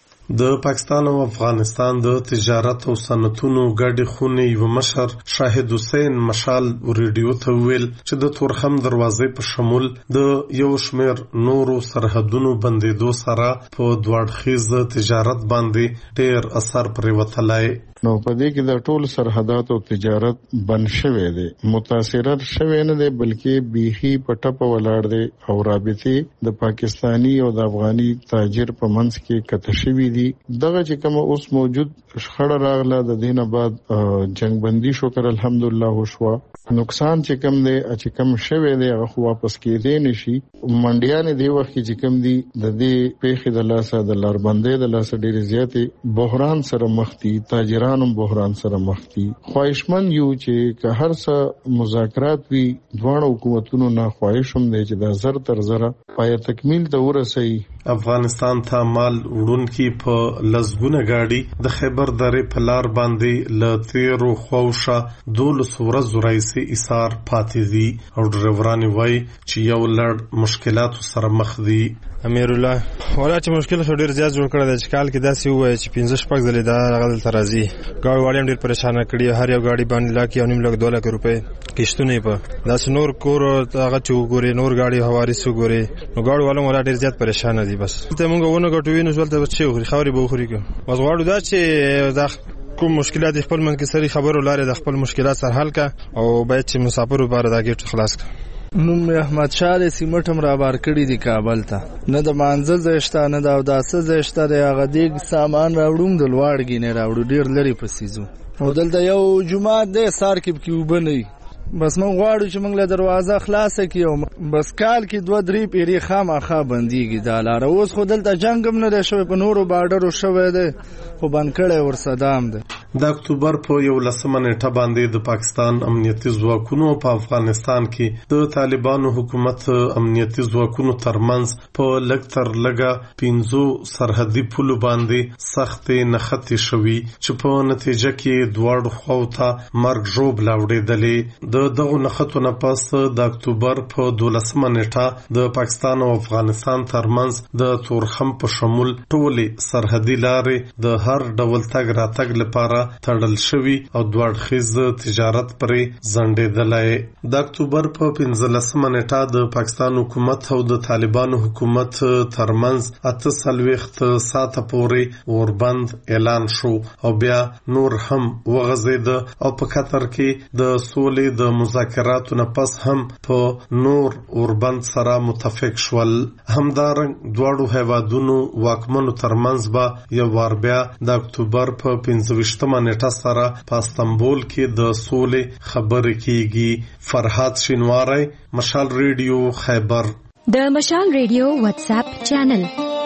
د پاکستان او افغانستان د تجارت او صنعتونو ګډې خونې یو مشر شاهد حسین مشال ریډیو ته ویل چې د تورخم دروازې په شمول د یو شمیر نورو سرحدونو بندیدو سره په دوړخیز تجارت باندې ډېر اثر پرې وتلای. نو په دې کې د ټول سرحدات او تجارت بند شوی دی، متاثر شوی نه دی بلکې بیخي په ټپه ولاړ دی او رابطې د پاکستانی او د افغاني تاجر په منځ کې کته شوی دي. دغه چې کوم اوس موجود شخړه راغله د دینه بعد جنگ بندي شکر الحمدلله وشو. نقصان چې کوم دی چې کوم شوی دی هغه واپس کېدې نشي. منډیان دی وخت چې کوم دی د دې پیښې د لاسه د لاربندې د لاسه ډېر زیاتې بحران سره مخ دي، تاجرانو بحران سره مخ دي. خواهشمن یو چې که هر څه مذاکرات وي دواړو حکومتونو نه خواهش هم دی چې دا زر تر زره پای تکمیل ته ورسوي. افغانستان ته مال وړونکي په لزګونه گاډي د خیبر درې په لار باندې له تیرو خوشه دولس ورځو راهیسې ایثار پاتې دي او ډرایوران وایي چې یو لړ مشکلاتو سره مخ دي. امیر الله ولا چې مشکل خو ډیر زیات جوړ کړی دی چې کال کې داسې وایي چې پنځه شپږ ځلې دا غل ترازی گاډي واړي ډیر پریشان کړي. هر یو گاډي باندې لاکه او نیم لک دوه لک روپۍ کښتونه په داسې نور کور هغه چې وګوري نور گاډي حواري سو ګوري نو گاډي والو ولا ډیر زیات پریشان دي. بس ته مونږ ونه غټوي نو ولته چې خوري خوري به خوري کو بس غواړو دا چې دا کوم مشکلات خپل من کې سری خبرو لاره د خپل مشکلات سره حل کا او باید چې مسافر وباره دا گیټ خلاص کا. نوم احمد شاه سیمټم را بار کړی دی کابل ته، نه د مانزل زشته نه د اوداسه زشته د هغه دیګ سامان راوړم د لوړګی نه راوړو ډیر لري پسیزو او دلته یو جمعه د سار کې کې وبني. بس مونږ غواړو چې مونږ له دروازه خلاصه کړو. بس کال کې دوه درې پیری خامخا بنديږي دا لار. اوس خو دلته جنگ هم نه شوی، په نورو بارډرو شوی دی خو بند کړی ور صدام دی. د اکتوبر په یولسمه نیټه باندې د پاکستان امنیتي ځواکونو په افغانستان کې د طالبانو حکومت امنیتي ځواکونو ترمنځ په لږ تر لږه پنځو سرحدي پولو باندې سختې نښتې شوي چې په نتیجه کې دواړو خواو ته مرګ ژوبله وړېدلې. د دغو نښتو نه پس د اکتوبر په دولسمه نیټه د پاکستان او افغانستان ترمنځ د تورخم په شمول ټولې سرحدي لارې د هر ډول تګ راتګ لپاره تړل شوي او دوړخیز تجارت پرې ځنډېدلی. د اکتوبر په پنځلسمه نیټه د پاکستان حکومت او د طالبانو حکومت ترمنځ اته څلوېښت ساعته پورې اوربند اعلان شو او بیا نور هم وغځېده او په قطر کې د سولې د مذاکراتو نه پس هم په نور اوربند سره متفق شول. همدارنګ دواړو هیوادونو واکمنو ترمنځ به یو وار بیا د اکتوبر په پنځه ویشتمه نیټه سره په استنبول کې د سولې خبرې کیږي. فرحات شینواری، مشال ریډیو، خیبر. د مشال ریډیو واتس اپ چینل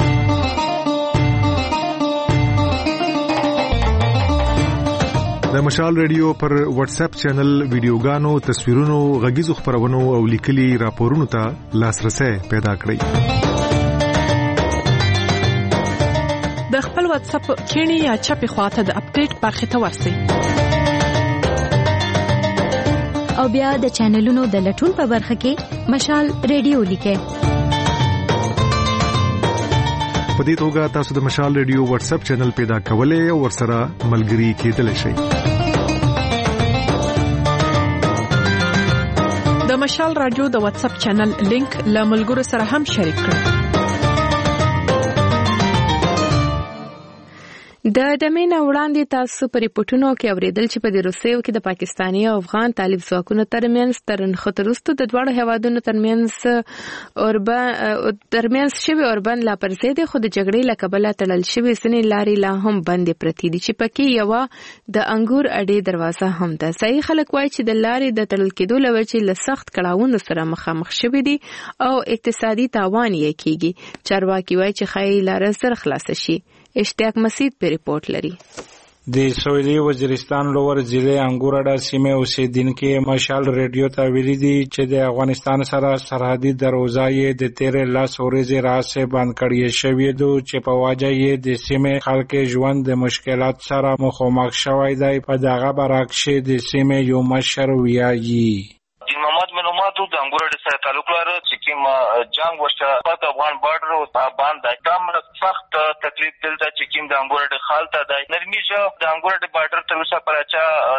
د مشال ریډیو پر واتس اپ چینل ویډیوګانو، تصویرونو، غږیزو خبرونو او لیکلي راپورونو ته لاسرسي پیدا کړئ. د خپل واتس اپ کینی یا چپی خواته د اپډیټ برخه ته ورسئ او بیا د چینلونو د لټون په برخه کې مشال ریډیو لیکئ. په دې توګه تاسو د مشال ریډیو واتس اپ چینل پیدا کولای او ورسره ملګري کېدلی شئ. د مشال رادیو د واتس اپ چینل لینک له ملګرو سره هم شریک کړئ. د دمین وړاندې تاسو په ریپورتونو کې اوریدل چې په د روسیې کې د پاکستاني او افغان طالب ځواکونو ترمنځ تر نښته وروسته د دواړو هیوادونو ترمنځ اوربن ترمنځ شوی اوربن لا پرځې د خود جګړې له کبله تړل شوی سنې لارې لا هم بندې پرتې دي چې پکې یو د انګور اډې دروازه هم ده. صحیح خلک وایي چې د لارې د تړل کېدو له وجې له سخت کړاوونو سره مخامخ شوي دي او اقتصادي تاوان یې کېږي. چارواکي وایي چې ښایي لاره زر خلاصه شي. اشتیاق مسید په ریپورت لري. د سویلي وزیرستان لور ضلع انګورډا سیمه اوسیدونکو مشال ریډیو ته ویلي دي چې د افغانستان سره سرحدي دروازه یې د تیرې لاس ورځې راځي بند کړی شوی دی چې په واجه یې د سیمه خلک ژوند د مشکلات سره مخامخ شوی دی. په دغه برعکس د سیمه یو مشر ویایي دین محمد معلوماتو د انګورډ سره تعلق لري چې کوم جنگ وشته په افغان بارډر او باندې دام سخت تکلیف دلته چې کوم د انګورډ خالته د نرمیجه د انګورډ بارډر تر اوسه پرچا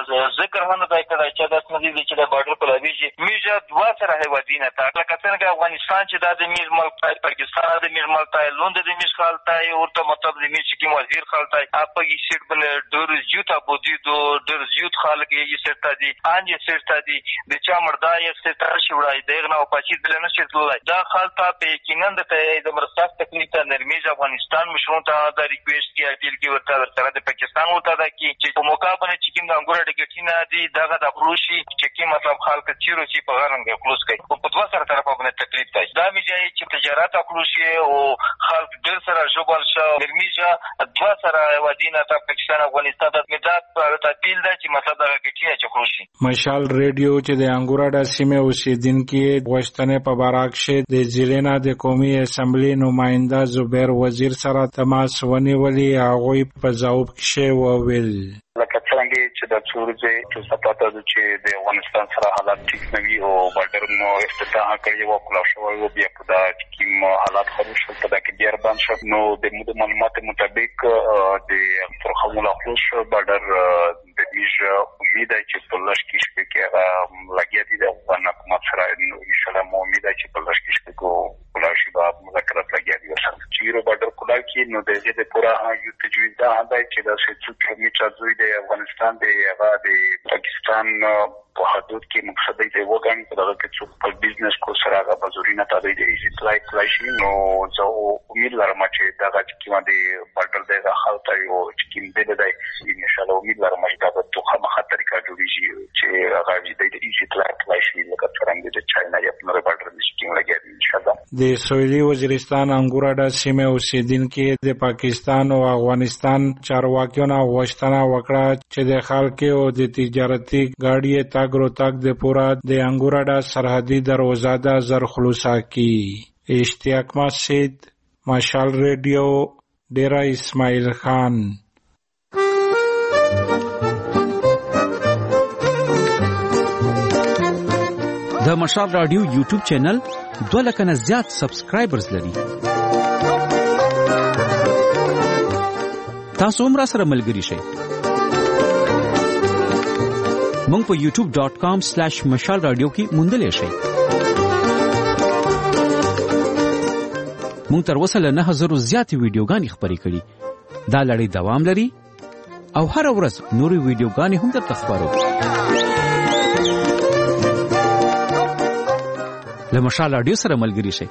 ذکر هم نه دی کړی چې د اسمدي چې د بارډر په لویږي میجه دوا سره هیوادینه تا لکه څنګه افغانستان چې د میر ملک پاکستان د میر ملک لوند د میر خالته او ته مطلب د میر چې کوم وزیر خالته اپ یې سیټ بل ډور یوت ابو دي دو ډور یوت خالق یې سیټ دي انجه سیټ دي د چا دا یې ستاره شوړای دغه او پاتې دل نه شتلای دا خالته په یقینا د د مرستاف تکنیک ته نرمیز افغانستان مشرون ته د ریکوست کې اپیل کې ورته ورته د پاکستان ورته دا چې په موقع باندې چې کوم د انګور د ګټینه دي دغه د خروشي چې کوم مطلب خلک چیرو چې په غرنګ خلاص کوي په دوه سره طرف باندې تکلیف دی. دا میځي چې تجارت خروشي او خلک ډیر سره جوړ شو نرمیزه دوه سره ودینه ته پاکستان افغانستان د مدد په اپیل دی چې مطلب د ګټینه چې خروشي. مشال ریډیو چې د انګور د سیمه اوسیدونکو غوښتنې په برعکس د ضلع د قومي اسمبلی نماینده زبیر وزیر سره تماس ونیولي. هغوی په ځواب کې وویل لکه څنګه چې د څورځي چې سپاته د چې د افغانستان سره حالات ټیک نه وي او بارډر مو افتتاح کړی و کله شو او بیا په دا کوم حالات خراب شو په دا کې ډیر باندې شو نو د معلوماتو مطابق د فرخمو لا خلاص بارډر د دې امید چې په لږ کې شپه کې لګیا دي د افغان حکومت سره ان شاء الله مو امید چې په لږ کې شپه کو کولای شي به مذاکرات لګیا دي ورسره چې بارډر کولای کې نو د دې د پورا یو تجویز ده چې دا څه کیلومتر دوی د افغانستان د هغه د پاکستان په حدود کې مقصد دی وګڼي په دغه کې څوک په بزنس کو سره هغه بازورینه ته د ایزي فلایټ فلاشي نو زه امید لرم چې دغه چې د بارډر د خلطه یو چې کوم دی ان شاء الله امید لرم چې دا به توخه مخاطر کا جوړیږي چې هغه د ایزي فلایټ فلاشي لکه څنګه د چاینا یا په نړۍ بارډر د سکیم لګي ان شاء الله. د سویلي وزیرستان انګورډا سیمه اوسیدونکو د پاکستان او افغانستان چارواکیانو غوښتنه وکړه چې د خلکو او د تجارتي ګاډي تاګ رو تاګ د پورا د انګورډا سرحدي دروازه د زر خلاصه کی. اشتیاق مسید مشال ریډیو ډیرا اسماعیل خان. د مشال رادیو یوټیوب چینل دوه لک نه زیات سبسکرایبرز لري. تاسو هم را سره ملګري شئ. مونږ په یوټیوب ډاٹ کام سلیش مشال رادیو کې موندلی شئ. مونږ تر اوسه له نه زرو زیاتې ویډیوګانې خپرې کړي. دا لړۍ دوام لري او هره ورځ نورې ویډیوګانې هم درته خپروو. له مشال رادیو سره ملګري شئ.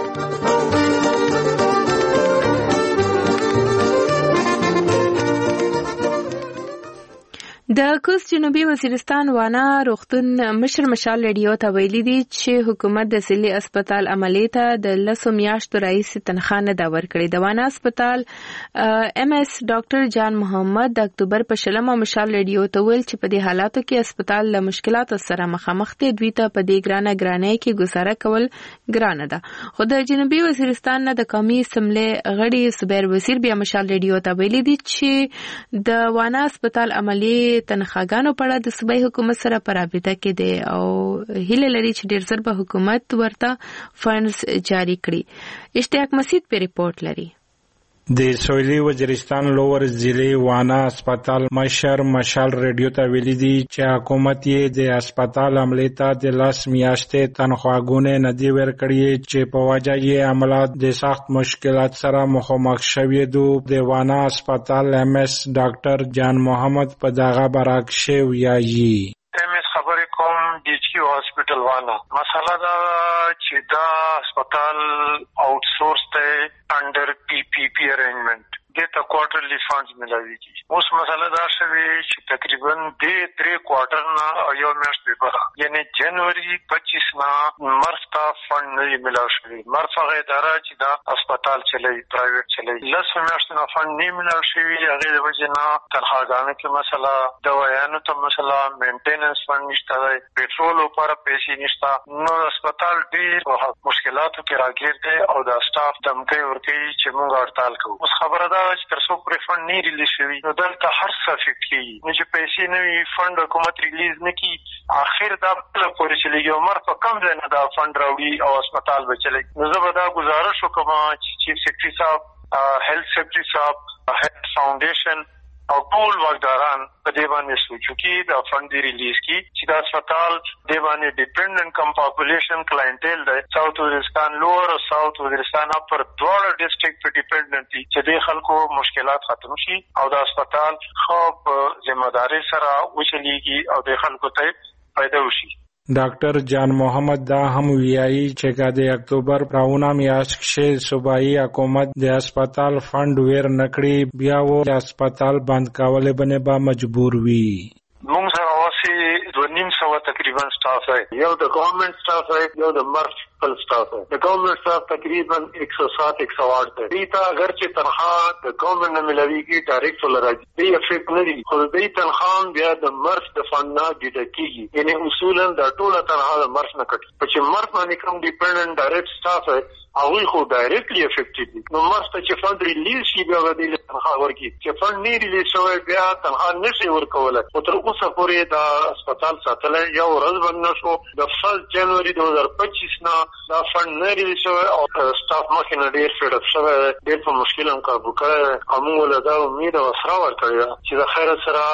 د کوز جنوبي وزیرستان وانا روغتون مشر مشال ریډیو ته ویلي دي چې حکومت د ضلع هسپتال عملي ته د لسو میاشتو راهیسې تنخواه نه ده ورکړې. د وانا هسپتال ایم ایس ډاکټر جان محمد د اکتوبر په شلمه مشال ریډیو ته ویل چې په دې حالاتو کې هسپتال له مشکلاتو سره مخامخ دی. دوی ته په دې ګرانه ګرانۍ کې گزاره کول ګرانه ده. خو د جنوبي وزیرستان نه د قومي اسمبلی غړي زبیر وزیر بیا مشال ریډیو ته ویلي دي چې د وانا هسپتال عملي تنخواګانو په اړه د صوبایي حکومت سره په رابطه کې دی او هیله لري چې ډیر زر به حکومت ورته فنډز جاری کړي. اشتیاق مسید په ریپورت لري. د سویلي وزیرستان لوور ضلع وانا هسپتال مشر مشال ریډیو ته ویلي دي چې حکومت یې د هسپتال عملې ته د لاس میاشتې تنخواګونه نه دي ورکړي چې په وجه یې عملات د سخت مشکلات سره مخامخ شوي دي. د وانا هسپتال ایم ایس ډاکټر جان محمد په دغه برعکس ویایي. خبرې کوم ډي جی هاسپټل وانا مسله دا چې دا هسپتال آؤٹ سورس ته انډر پی پی پی ارینجمنٹ دته کوارټرلی فانډز ملاويږي. اوس مسله دا شوی چې تقریبا د درې کوارټر نه یو میاشت به یعنی جنوري پچیس نه مرستا فند نه ملاوي شوی. مرستا اداره چې دا هسپتال چلای پرایویټ چلای لس میاشت نه فند نه ملاوي شوی. هغه د وجه نه تنخواګانو کې مسله، دوايانو ته مسله، مینټیننس فند نشته، پټرول لپاره پیسې نشته. نو هسپتال ډېر مشکلاتو کې راګیر دی او د سټاف دمکې ورکوي چې موږ هړتال کوو. اوس خبره دا چې تر څو پرې فند نه ریلیز شوی نو دلته هر څه افیکټ کیږي. نو چې پیسې نه وي فند حکومت ریلیز نه کی اخر دا بل پورې چلیږي. عمر په کم ځای نه دا فند راوړي او هسپتال به چلی. نو زه به دا گزارش وکم چې چیف سیکرټري صاحب، هیلث سیکرټري صاحب، هیلث فاونډیشن او ټول واکداران په دې باندې سوچو کې دا فند ریلیز کی چې دا هسپتال دې باندې ډیپندنت کم پاپولیشن کلاینټیل دی. ساوث وزیرستان لوور او ساوث وزیرستان اپر دواړه ډیسټریکټ په ډیپندنت دي چې د خلکو مشکلات ختم شي او دا هسپتال خو په ذمہداري سره وچلیږي او د خلکو ته فائدہ وشي. ډاکټر جان محمد دا هم ویایي چې د اکتوبر راونه میاشت کې صوبایي حکومت د هسپتال فند ور نکړي بیا و هسپتال بند کولې باندې به مجبور وي. موږ سره اوسې دوه نیم سوه تقریبا سټاف دی. یو د ګورنمنت سټاف دی، یو د مرف خپل سټاف دی. د ګورنمنت سټاف تقریبا ایک سو سات ایک سو آٹھ دی. دې ته اگر چې تنخواه د ګورنمنت نه ملاویږي ډایرکټ ولراځي دې افیکټ نه دي، خو دې تنخواه بیا د مرف د فند نه ډیډکټ کیږي. یعنی اصولا د ټوله تنخواه د مرف نه کټي. چې مرف باندې کوم ډیپندنت ډایرکټ سټاف دی هغوی خو ډایرکټلی افیکټډ دي. نو مرف ته چې فند ریلیز شي بیا به دې تنخواه ورکړي. چې فند نه ریلیز شوی بیا تنخواه نشي ورکولی. خو تر اوسه پورې دا هسپتال ساتلی یو ورځ بند نه شو. د فرست جنوري دو هزار پچیس نه دا فند نه ریلیز شوی او سټاف مخکې نه ډېر فیډ اپ شوی دی، ډېر په مشکل هم کابو کړی دی. او موږ له دا امید او اسره ورکړې ده چې د خیره سره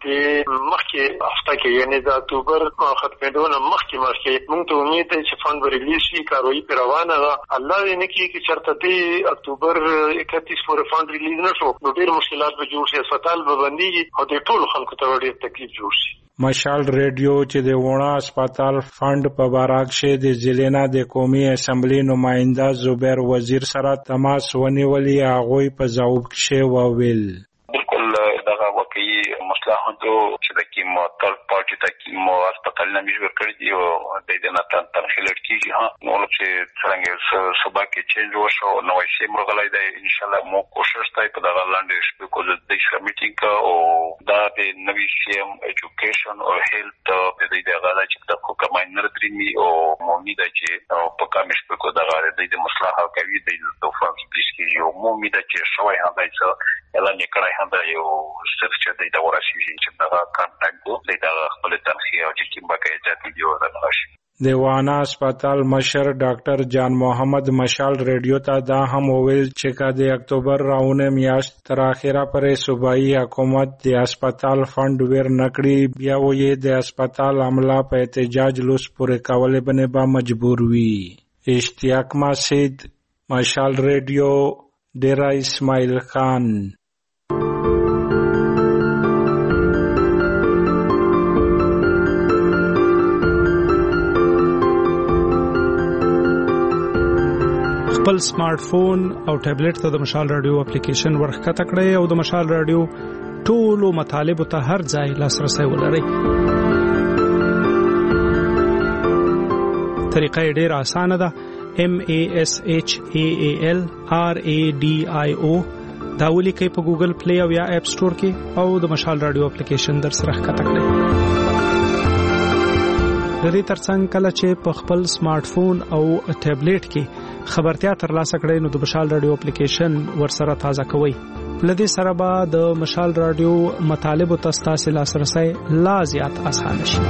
د مخکې هفته کې یعنې د اکتوبر ختمېدو نه مخکې مخکې موږ ته امید دی چې فند به ریلیز شي. کاروایي پرې روانه ده. الله دې نه کړي چې چېرته دې اکتوبر اکتیس پورې فند ریلیز نه شو نو ډېر مشکلات به جوړ شي. هسپتال به بندېږي او د ټولو خلکو ته به ډېر تکلیف جوړ شي. مشال ریډیو چې د وونه هسپتال فند په برعکس د ضلع نه د قومي اسمبلی نماینده زبیر وزیر سره تماس ونیولی. هغوی په ځواب کې وویل بالکل دغه واقعي مصلحتو چې د کوم تل پارټي ته کوم هسپتال نه مجبور کړی دی او د دې نه تنخیل کیږي. ها نو چې څنګه سبا کې چینج وشو نو شي مرغلای دی. ان شاء الله مو کوشش کوي په دغه لاندې شپه کو د دې میټینګ او دا د نوی سی ام ایجوکیشن او هیلث د دې دغه چې د حکومت نه درېمي او امید چې په کوم شپه کو دغه د دې مصلحت کوي د توفان سپیشل یو امید چې شوی هم دی څه اعلان کړی هم دی او څه چې د ورشي چې دغه کانټاکټ د خپل تنخیه او چې کوم بقایي ځاتي دی ورنشي. د وانا هسپتال مشر ډاکټر جان محمد مشال ریډیو ته دا هم وویل چې د اکتوبر راونه میاشت تر اخره پرې صوبایي حکومت د هسپتال فند ور نکړي بیا وې د هسپتال عمله په احتجاج لوس پورې کولې باندې به مجبور وي. اشتیاق مسجد، مشال ریډیو، ډیرا اسماعیل خان. خپل سمارټ فون او ټابلیټ ته د مشال رادیو اپلیکیشن ورخته کړئ او د مشال رادیو ټولو مطالبه ته هر ځای لاسرسي ولرئ. طریقه ډېر اسانه ده. M A S H A A L R A D I O دا ولیکئ په ګوګل پلی او یا اپ سٹور کې او د مشال رادیو اپلیکیشن در سره ښکته کړئ. د دې ترڅنګ کله چې په خپل سمارټ فون او ټابلیټ کې خبرتیا ترلاسه کړئ نو د مشال رادیو اپلیکیشن ورسره تازه کوئ. لدې سره به د مشال رادیو مطالبه تاسو لاسرسي لا زیات اسانه شي.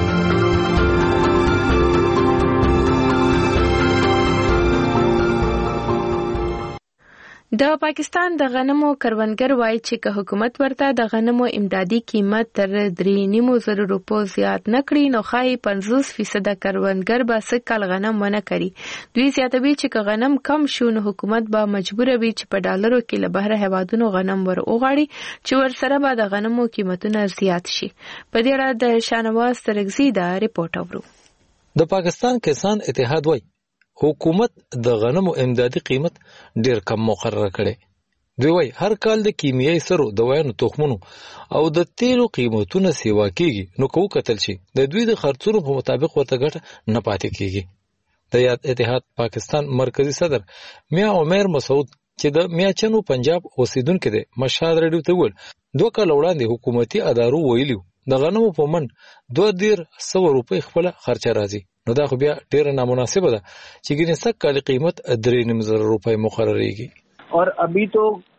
د پاکستان د غنمو کروندګر وایي چې که حکومت ورته د غنمو امدادي قیمت تر درې نیمو زرو روپو زیات نه کړي نو ښایي پنځوس فیصده کروندګر به سږ کال غنم ونه کړي. دوی زیاتوي چې که غنم کم شو نو حکومت به مجبور وي چې په ډالرو کې له بهر هیوادونو غنم ور وغواړي چې ورسره به د غنمو قیمتونه زیات شي. په دې اړه د شانواز ترغزي دا ریپورت اورو. د پاکستان کسان اتحاد وایي حکومت د غنمو امدادي قیمت ډیر کم مقرره کړي. دوی وايي هر کال د کیمیاوي سرو دوايانو تخمونو او د تیلو قیمتونه سیوا کیږي نو کو قتل شي د دوی د خرڅونو په مطابق ورته ګټه نه پاتې کیږي. د یاد اتحاد پاکستان مرکزی صدر میا عمر مسعود چې د میاچنو پنجاب اوسیدونکو دی مشهد رډیو ته ول دوه کال وړاندې حکومتي ادارو ویلو د غنمو په من دوه ډیر سو روپۍ خپل خرچه راځي نو دا خو بیا ډیره نامناسبه ده چې ګینه سک کال قیمت درې نیم زره روپۍ مقرریږي. और अभी तो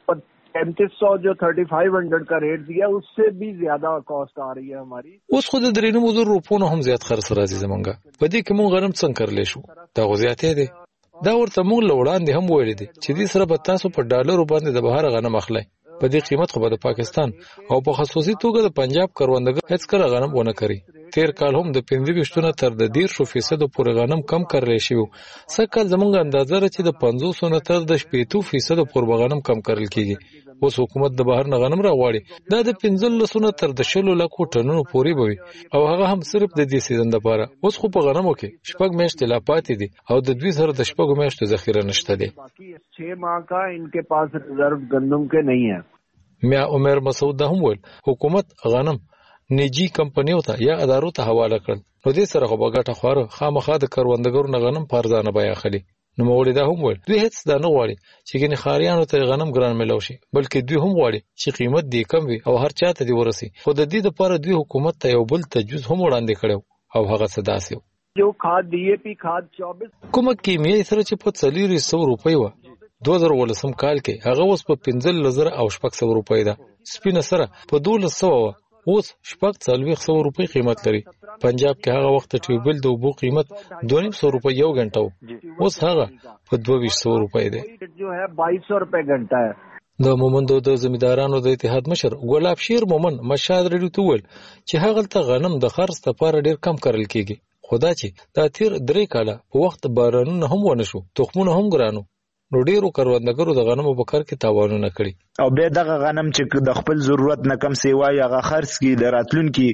पैंतीस सौ जो thirty five hundred का rate दिया उससे भी ज्यादा कॉस्ट आ रही है हमारी. اوس خو د درې نیم زره روپو نه هم زیات خرڅ راځي زمونږه. په دې کې مونږ غنم څنګه کړلی شو دا خو زیاتې دی. دا ورته مونږ له وړاندې هم ویل دي چې دې سره به تاسو په ډالرو باندې د بهر غنم اخلئ. په دې قیمت خو به د پاکستان او په خصوصي توګه د پنجاب کروندګر هیڅ کله غنم ونه کړي. تیر کال هم د پنځه ویشتونه تر د دیرشو فیصدو پورې غنم کم کړلی شوی. سږ کال زموږ اندازه ده چې د پنځوسو نه تر د شپېتو فیصدو پورې غنم کم کړل کیږي. اوس حکومت د بهر نه غنم راغواړي دا د پنځلسو نه تر د شلو لکو ټنونو پورې به وي او هغه هم صرف د دې سیزن لپاره. اوس خو په غنمو کې شپږ میاشتې لا پاتې دي او د دوی سره د شپږو میاشتو ذخیره نشته دی. छह माह का इनके पास रिजर्व गंदम के नहीं है. میا عمر مسعود هم ول حکومت غنم نجی کمپنیو ته یا ادارو ته حواله کړل نو دې سره خو بغاټه خواره خامخا د کروندګرو نه غنم پارځانه بیا خلی. نو مولوی دا هم ول دوی هیڅ دا نه غواړي چې ګنې خاریانو ته غنم ګران ملو شي بلکې دوی هم غواړي چې قیمت دې کم وي او هر چاته دې ورسي. خو د دې لپاره دوی حکومت ته یو بل تجویز هم وړاندې کړو او هغه څه داسې جو खाद डी ए पी खाद चौबीस کومه کیمیاوي سره چې په څلور سو روپۍ و دوه زره ولسم کال کې هغه اوس په پنځه لزر او شپږ سو روپۍ ده. سپینه سره په دولس سو اوس شپږ څلوېښت سو روپۍ قیمت لري. پنجاب کې هغه وخت ټیوبل د اوبو قیمت دوه نیم سو روپۍ یو غنټه و اوس هغه په دوه ویشت سو روپۍ دی. जो है बाईस सौ रुपए घंटा है. د مومندو د زمیندارانو د اتحاد مشر ګلاب شیر مومن مشهد رډیو ته وویل چې هغه ته غنم د خرڅ لپاره ډیر کم کرل کیږي. خدا چې دا تیر درې کاله په وخت بارانونه هم ونه شو تخمونه هم ګرانو نو ډیرو کروندګرو د غنمو په کار کې تاوانونه کړي او به دغه غنم چې د خپل ضرورت نه کم سیوا یا غ خرڅ کی د راتلونکي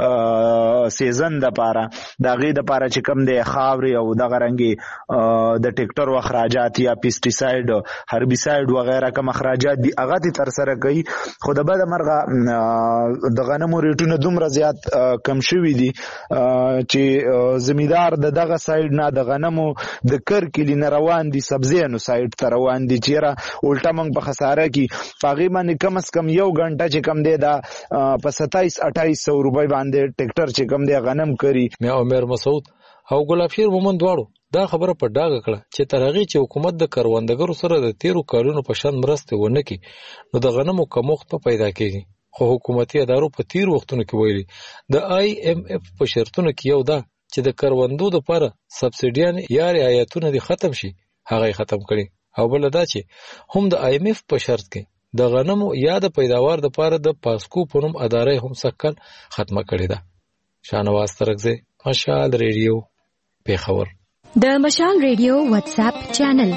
سیزن د پاره د غي د پاره چې کم د خاوري او د غرنګي د ټریکټر او اخراجات یا پیسټیساید هربیساید و غیره کوم اخراجات دي هغه تر سره کوي. خو د بده مرغه د غنمو ریټونه دومره زیات کم شوي دي چې زمیدار د دغه ساید نه د غنمو د کر کلی نه روان دي سبزیانو ساید ته روان دي چیرې الټا موږ په خساره کې پاغي باندې کم از کم یو غنټه چې کم دی دا په ستایس اټھائیس سو روپۍ باندې ټریکټر چې کم دی غنم کری. میا عمر مسعود او ګلاب شیر مومن دواړو دا خبره په ډاګه کړه چې ترغه چې حکومت د کروندګرو سره د تیرو کارونو په شان مرسته ونه کړي نو د غنمو کمښت په پیدا کیږي. خو حکومتي ادارو په تیر وختونو کې ویلي د آی ایم اف په شرطونو کې یو دا چې د کروندو لپاره سبسایډیان یا رعایتونه دي ختم شي هغه ختم کړي او بل دا چې هم د آی ایم اف په شرط کې د غنمو یا د پیداوار د لپاره د پاسکو په نوم ادارې هم سکل ختمه کړې ده. شانواز ترغزي مشال ریډیو پیښور. د مشال ریډیو واتس اپ چینل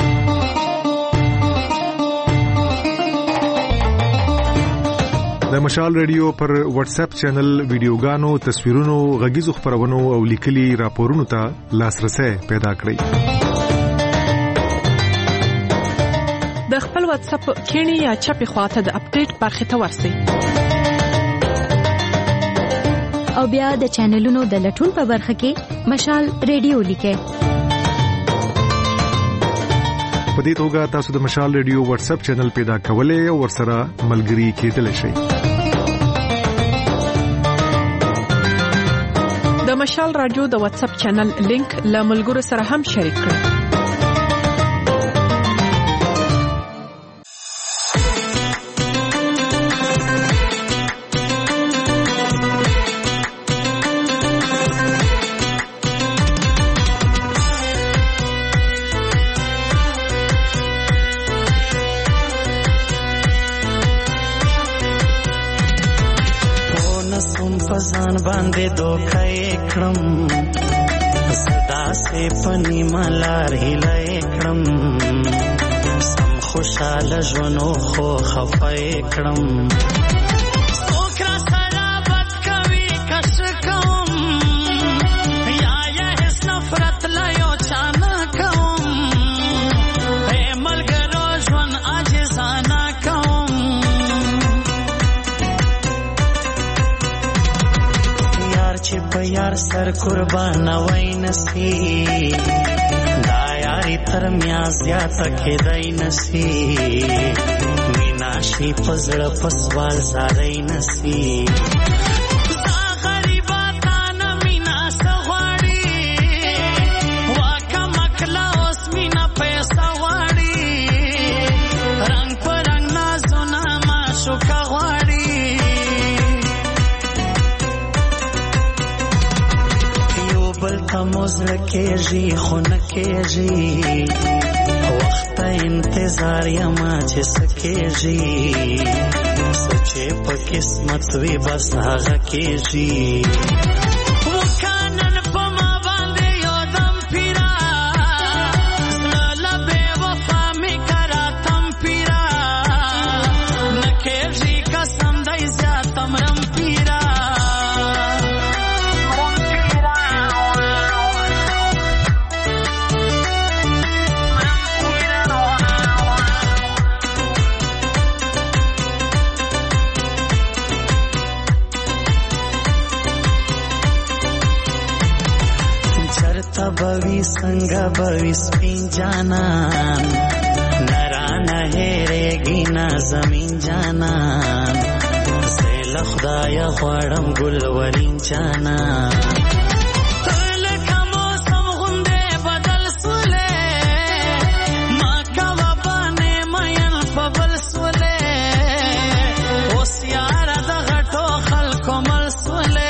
د مشال ریډیو پر واتس اپ چینل ویډیوګانو تصویرونو غږیزو خبرونو او لیکلي راپورونو ته لاسرسي پیدا کړئ. د خپل واتس اپ کینی یا چپی خواته د اپډیټ برخه ته ورسئ او بیا د چینلونو د لټون په برخه کې مشال ریډیو لیکئ. په دې توګه تاسو د مشال ریډیو واتس اپ چینل پیدا کولای او ورسره ملګري کېدلی شئ. د مشال رادیو د واتس اپ چینل لینک له ملګرو سره هم شریک کړئ. باندې دوکه کړم صدا سے پنی ملار هله کړم سم خوشاله ژوندو خو خفه کړم اوکرا سره بد کوي کش کوم یا یا هیڅ نفرت لا یو چانه کوم اے ملګرو ژوند عاجزانه کوم یار چې په یار سر قربان وای نسی دا یاری تر میا زیاته کېدای نسی مینا شي پزړه پسوال زارای نسی دا غریبا تانا مینا سغواړي واکه مکلا اوس مینا پیسې غواړي رنگ پر رنگ نازونه ما شوکا غواړي موزر کېږي خو نه کېږي وخت انتظار یما چې سکېږي سچې په قسمت وي بس هغه کېږي وکانن په ما باندې یو دم پیرا لبه وفا می کرا تم پیرا نه کېږي قسم دای زیاتم رم پیرا بوی سنگا بوی سپین جانان نرانا هیرگی نا زمین جانان زیل خدای غوارم گل ورین جانان تلک موسم غنده بدل سوله ما کوابانه مین فبل سوله اوسیار دا غٹو خلکو مل سوله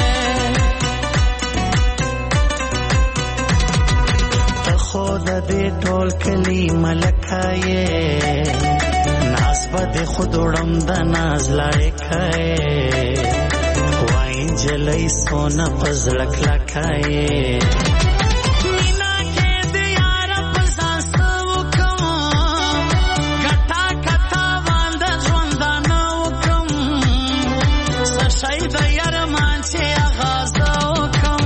خود دې ټول کلی ملکایې ناز بده خود وړم د ناز لایکایې وای جلای سونا پزړه کلکایې مینا کې دې یار په ساسو کوم کټا کټا باندې ژوند نه وکم سشای د یار مان چې آغاز وکم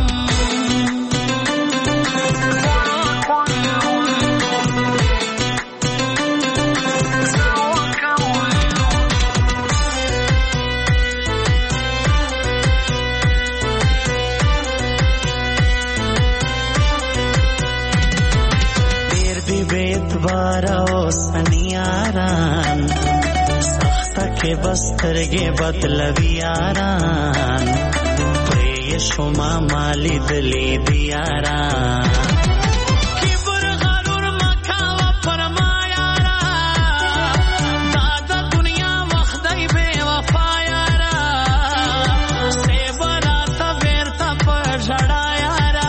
بارو سنیاران سخت کے بسترگے بدلوی آران پری شما مالی دلی دیاران کبر غرور مکاو پرمایارا دادا دنیا وخدای بے وفایارا سیبرا تا بیرتا پر جڑایارا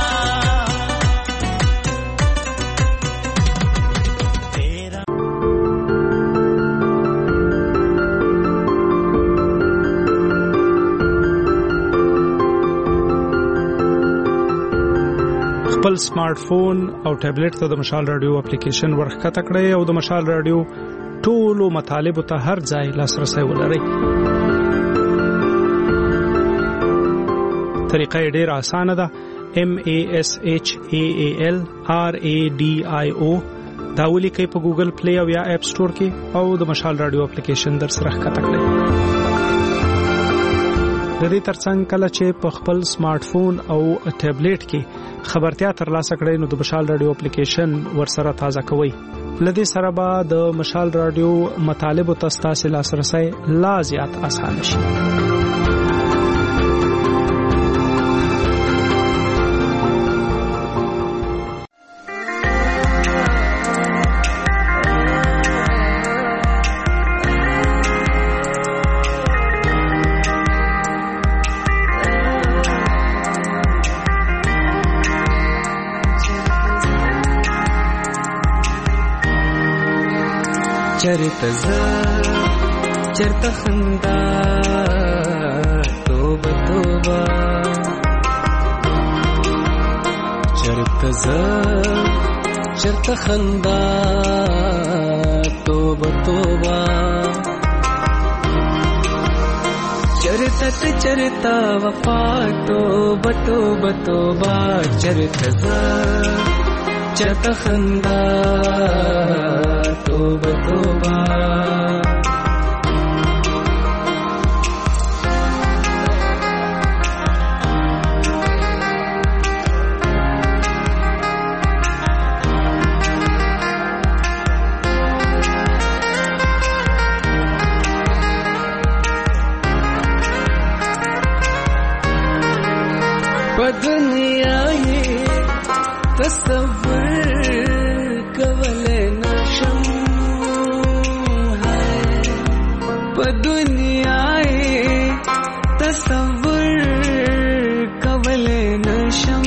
خپل سمارټ فون او ټابلیټ ته د مشال رادیو اپلیکیشن ورخته کړئ او د مشال رادیو ټولو مطالب ته هر ځای لاسرسي ولرئ. طریقه ډېر اسانه ده. M A S H A A L R A D I O دا ولیکئ په ګوګل پلی او یا اپ سٹور کې او د مشال رادیو اپلیکیشن در سره ښکته کړئ. د دې ترڅنګ کله چې په خپل سمارټ فون او ټابلیټ کې خبرتیا ترلاسه کړئ نو د مشال رادیو اپلیکیشن ورسره تازه کوئ. لدې سره به د مشال رادیو مطالب او تاسو لاسرسي لا زیات آسان شي. چرته زه چرته خندا توبه توبه توبه چرته زه چرته خندا توبه توبه چرته ته چرته وفا توبه توبه توبه چرته زه چرته خندا توبه توبه دنیا یې تصور کولای نشم په دنیا یې تصور کولای نشم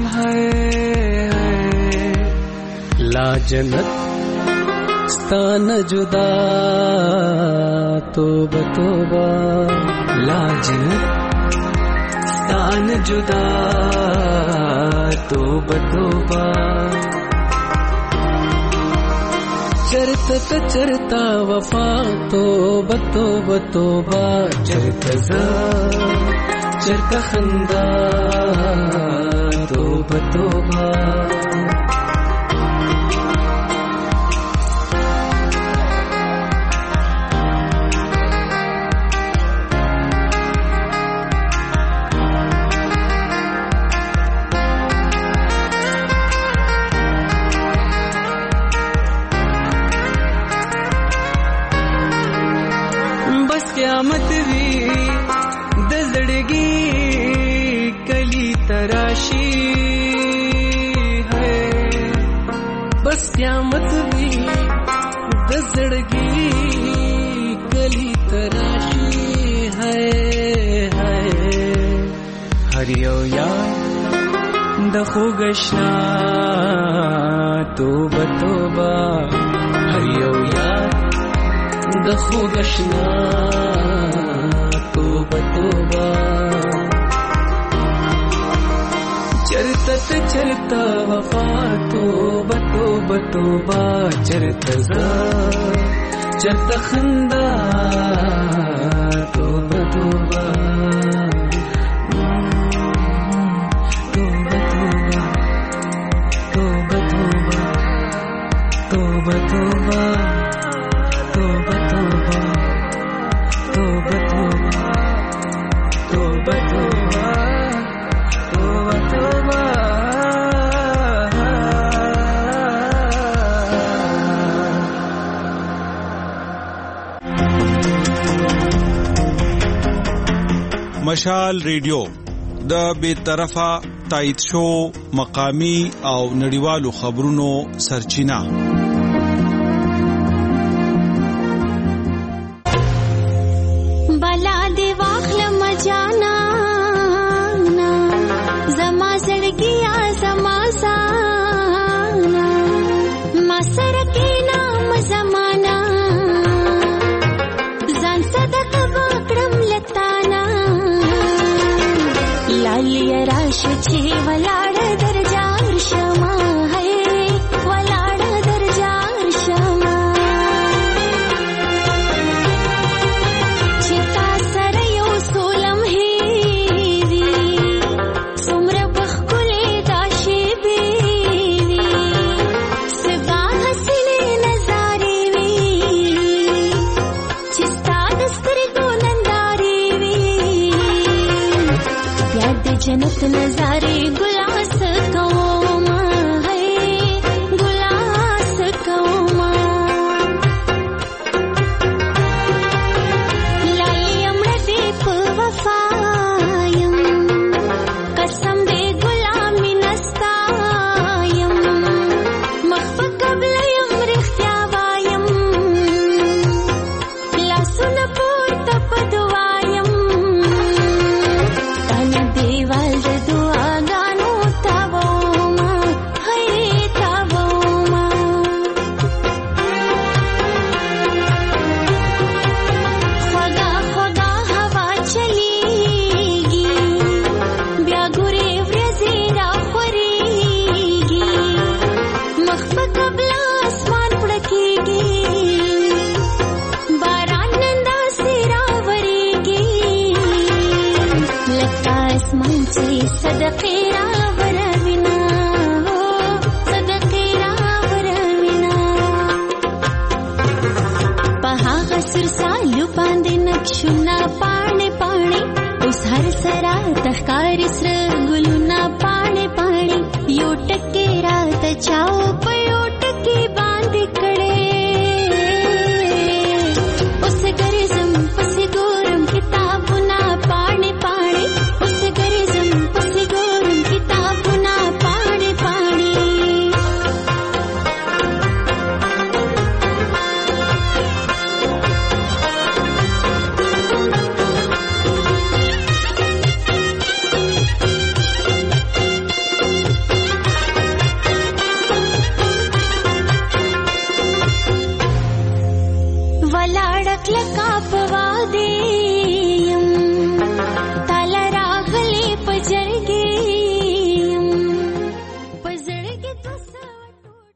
لا جنت ستانه جدا توبه توبه لا جنت ستان جدا توبه توبه چرته چرتا وفا توبه توبه توبه چرته زه چرته خندا توبه توبه قیامت وی د زړګي کلی تراشی ہے بس قیامت وی د زړګي کلی تراشی ہے هر یو یار د خوګشنا توبه توبه هر یو یار د خوګشنا توبه توبه چرته چرته وفا توبه توبه توبه چرته زه چرته خندا توبه توبه توبه توبه توبه توبه توبه توبه توبه توبه توبه توبه توبه توبه مشال ریډیو د بے طرفه تایید شو مقامی او نړیوالو خبرونو سرچینه بلا دی واخل مجانا زما زړګیا زما سانا ما سره کې نام زمانہ ځان صدق وکړم لتانا لالی راش چې ولاړ درجار شما ہے ولاړ درجار شما जन्नत नजारे गुलास कौमा है गुलास कौमा लाई अमर दीप वफायम कसम दे गुलामी नस्तायम मखफ कबल यमर इख्तियावायम ला सुन पोर तपदवायम देवाल दुआ شونا پاڼې پاڼې اوس هر سرا تخکار سر ګلونا پاڼې پاڼې یو ټکي راته چاو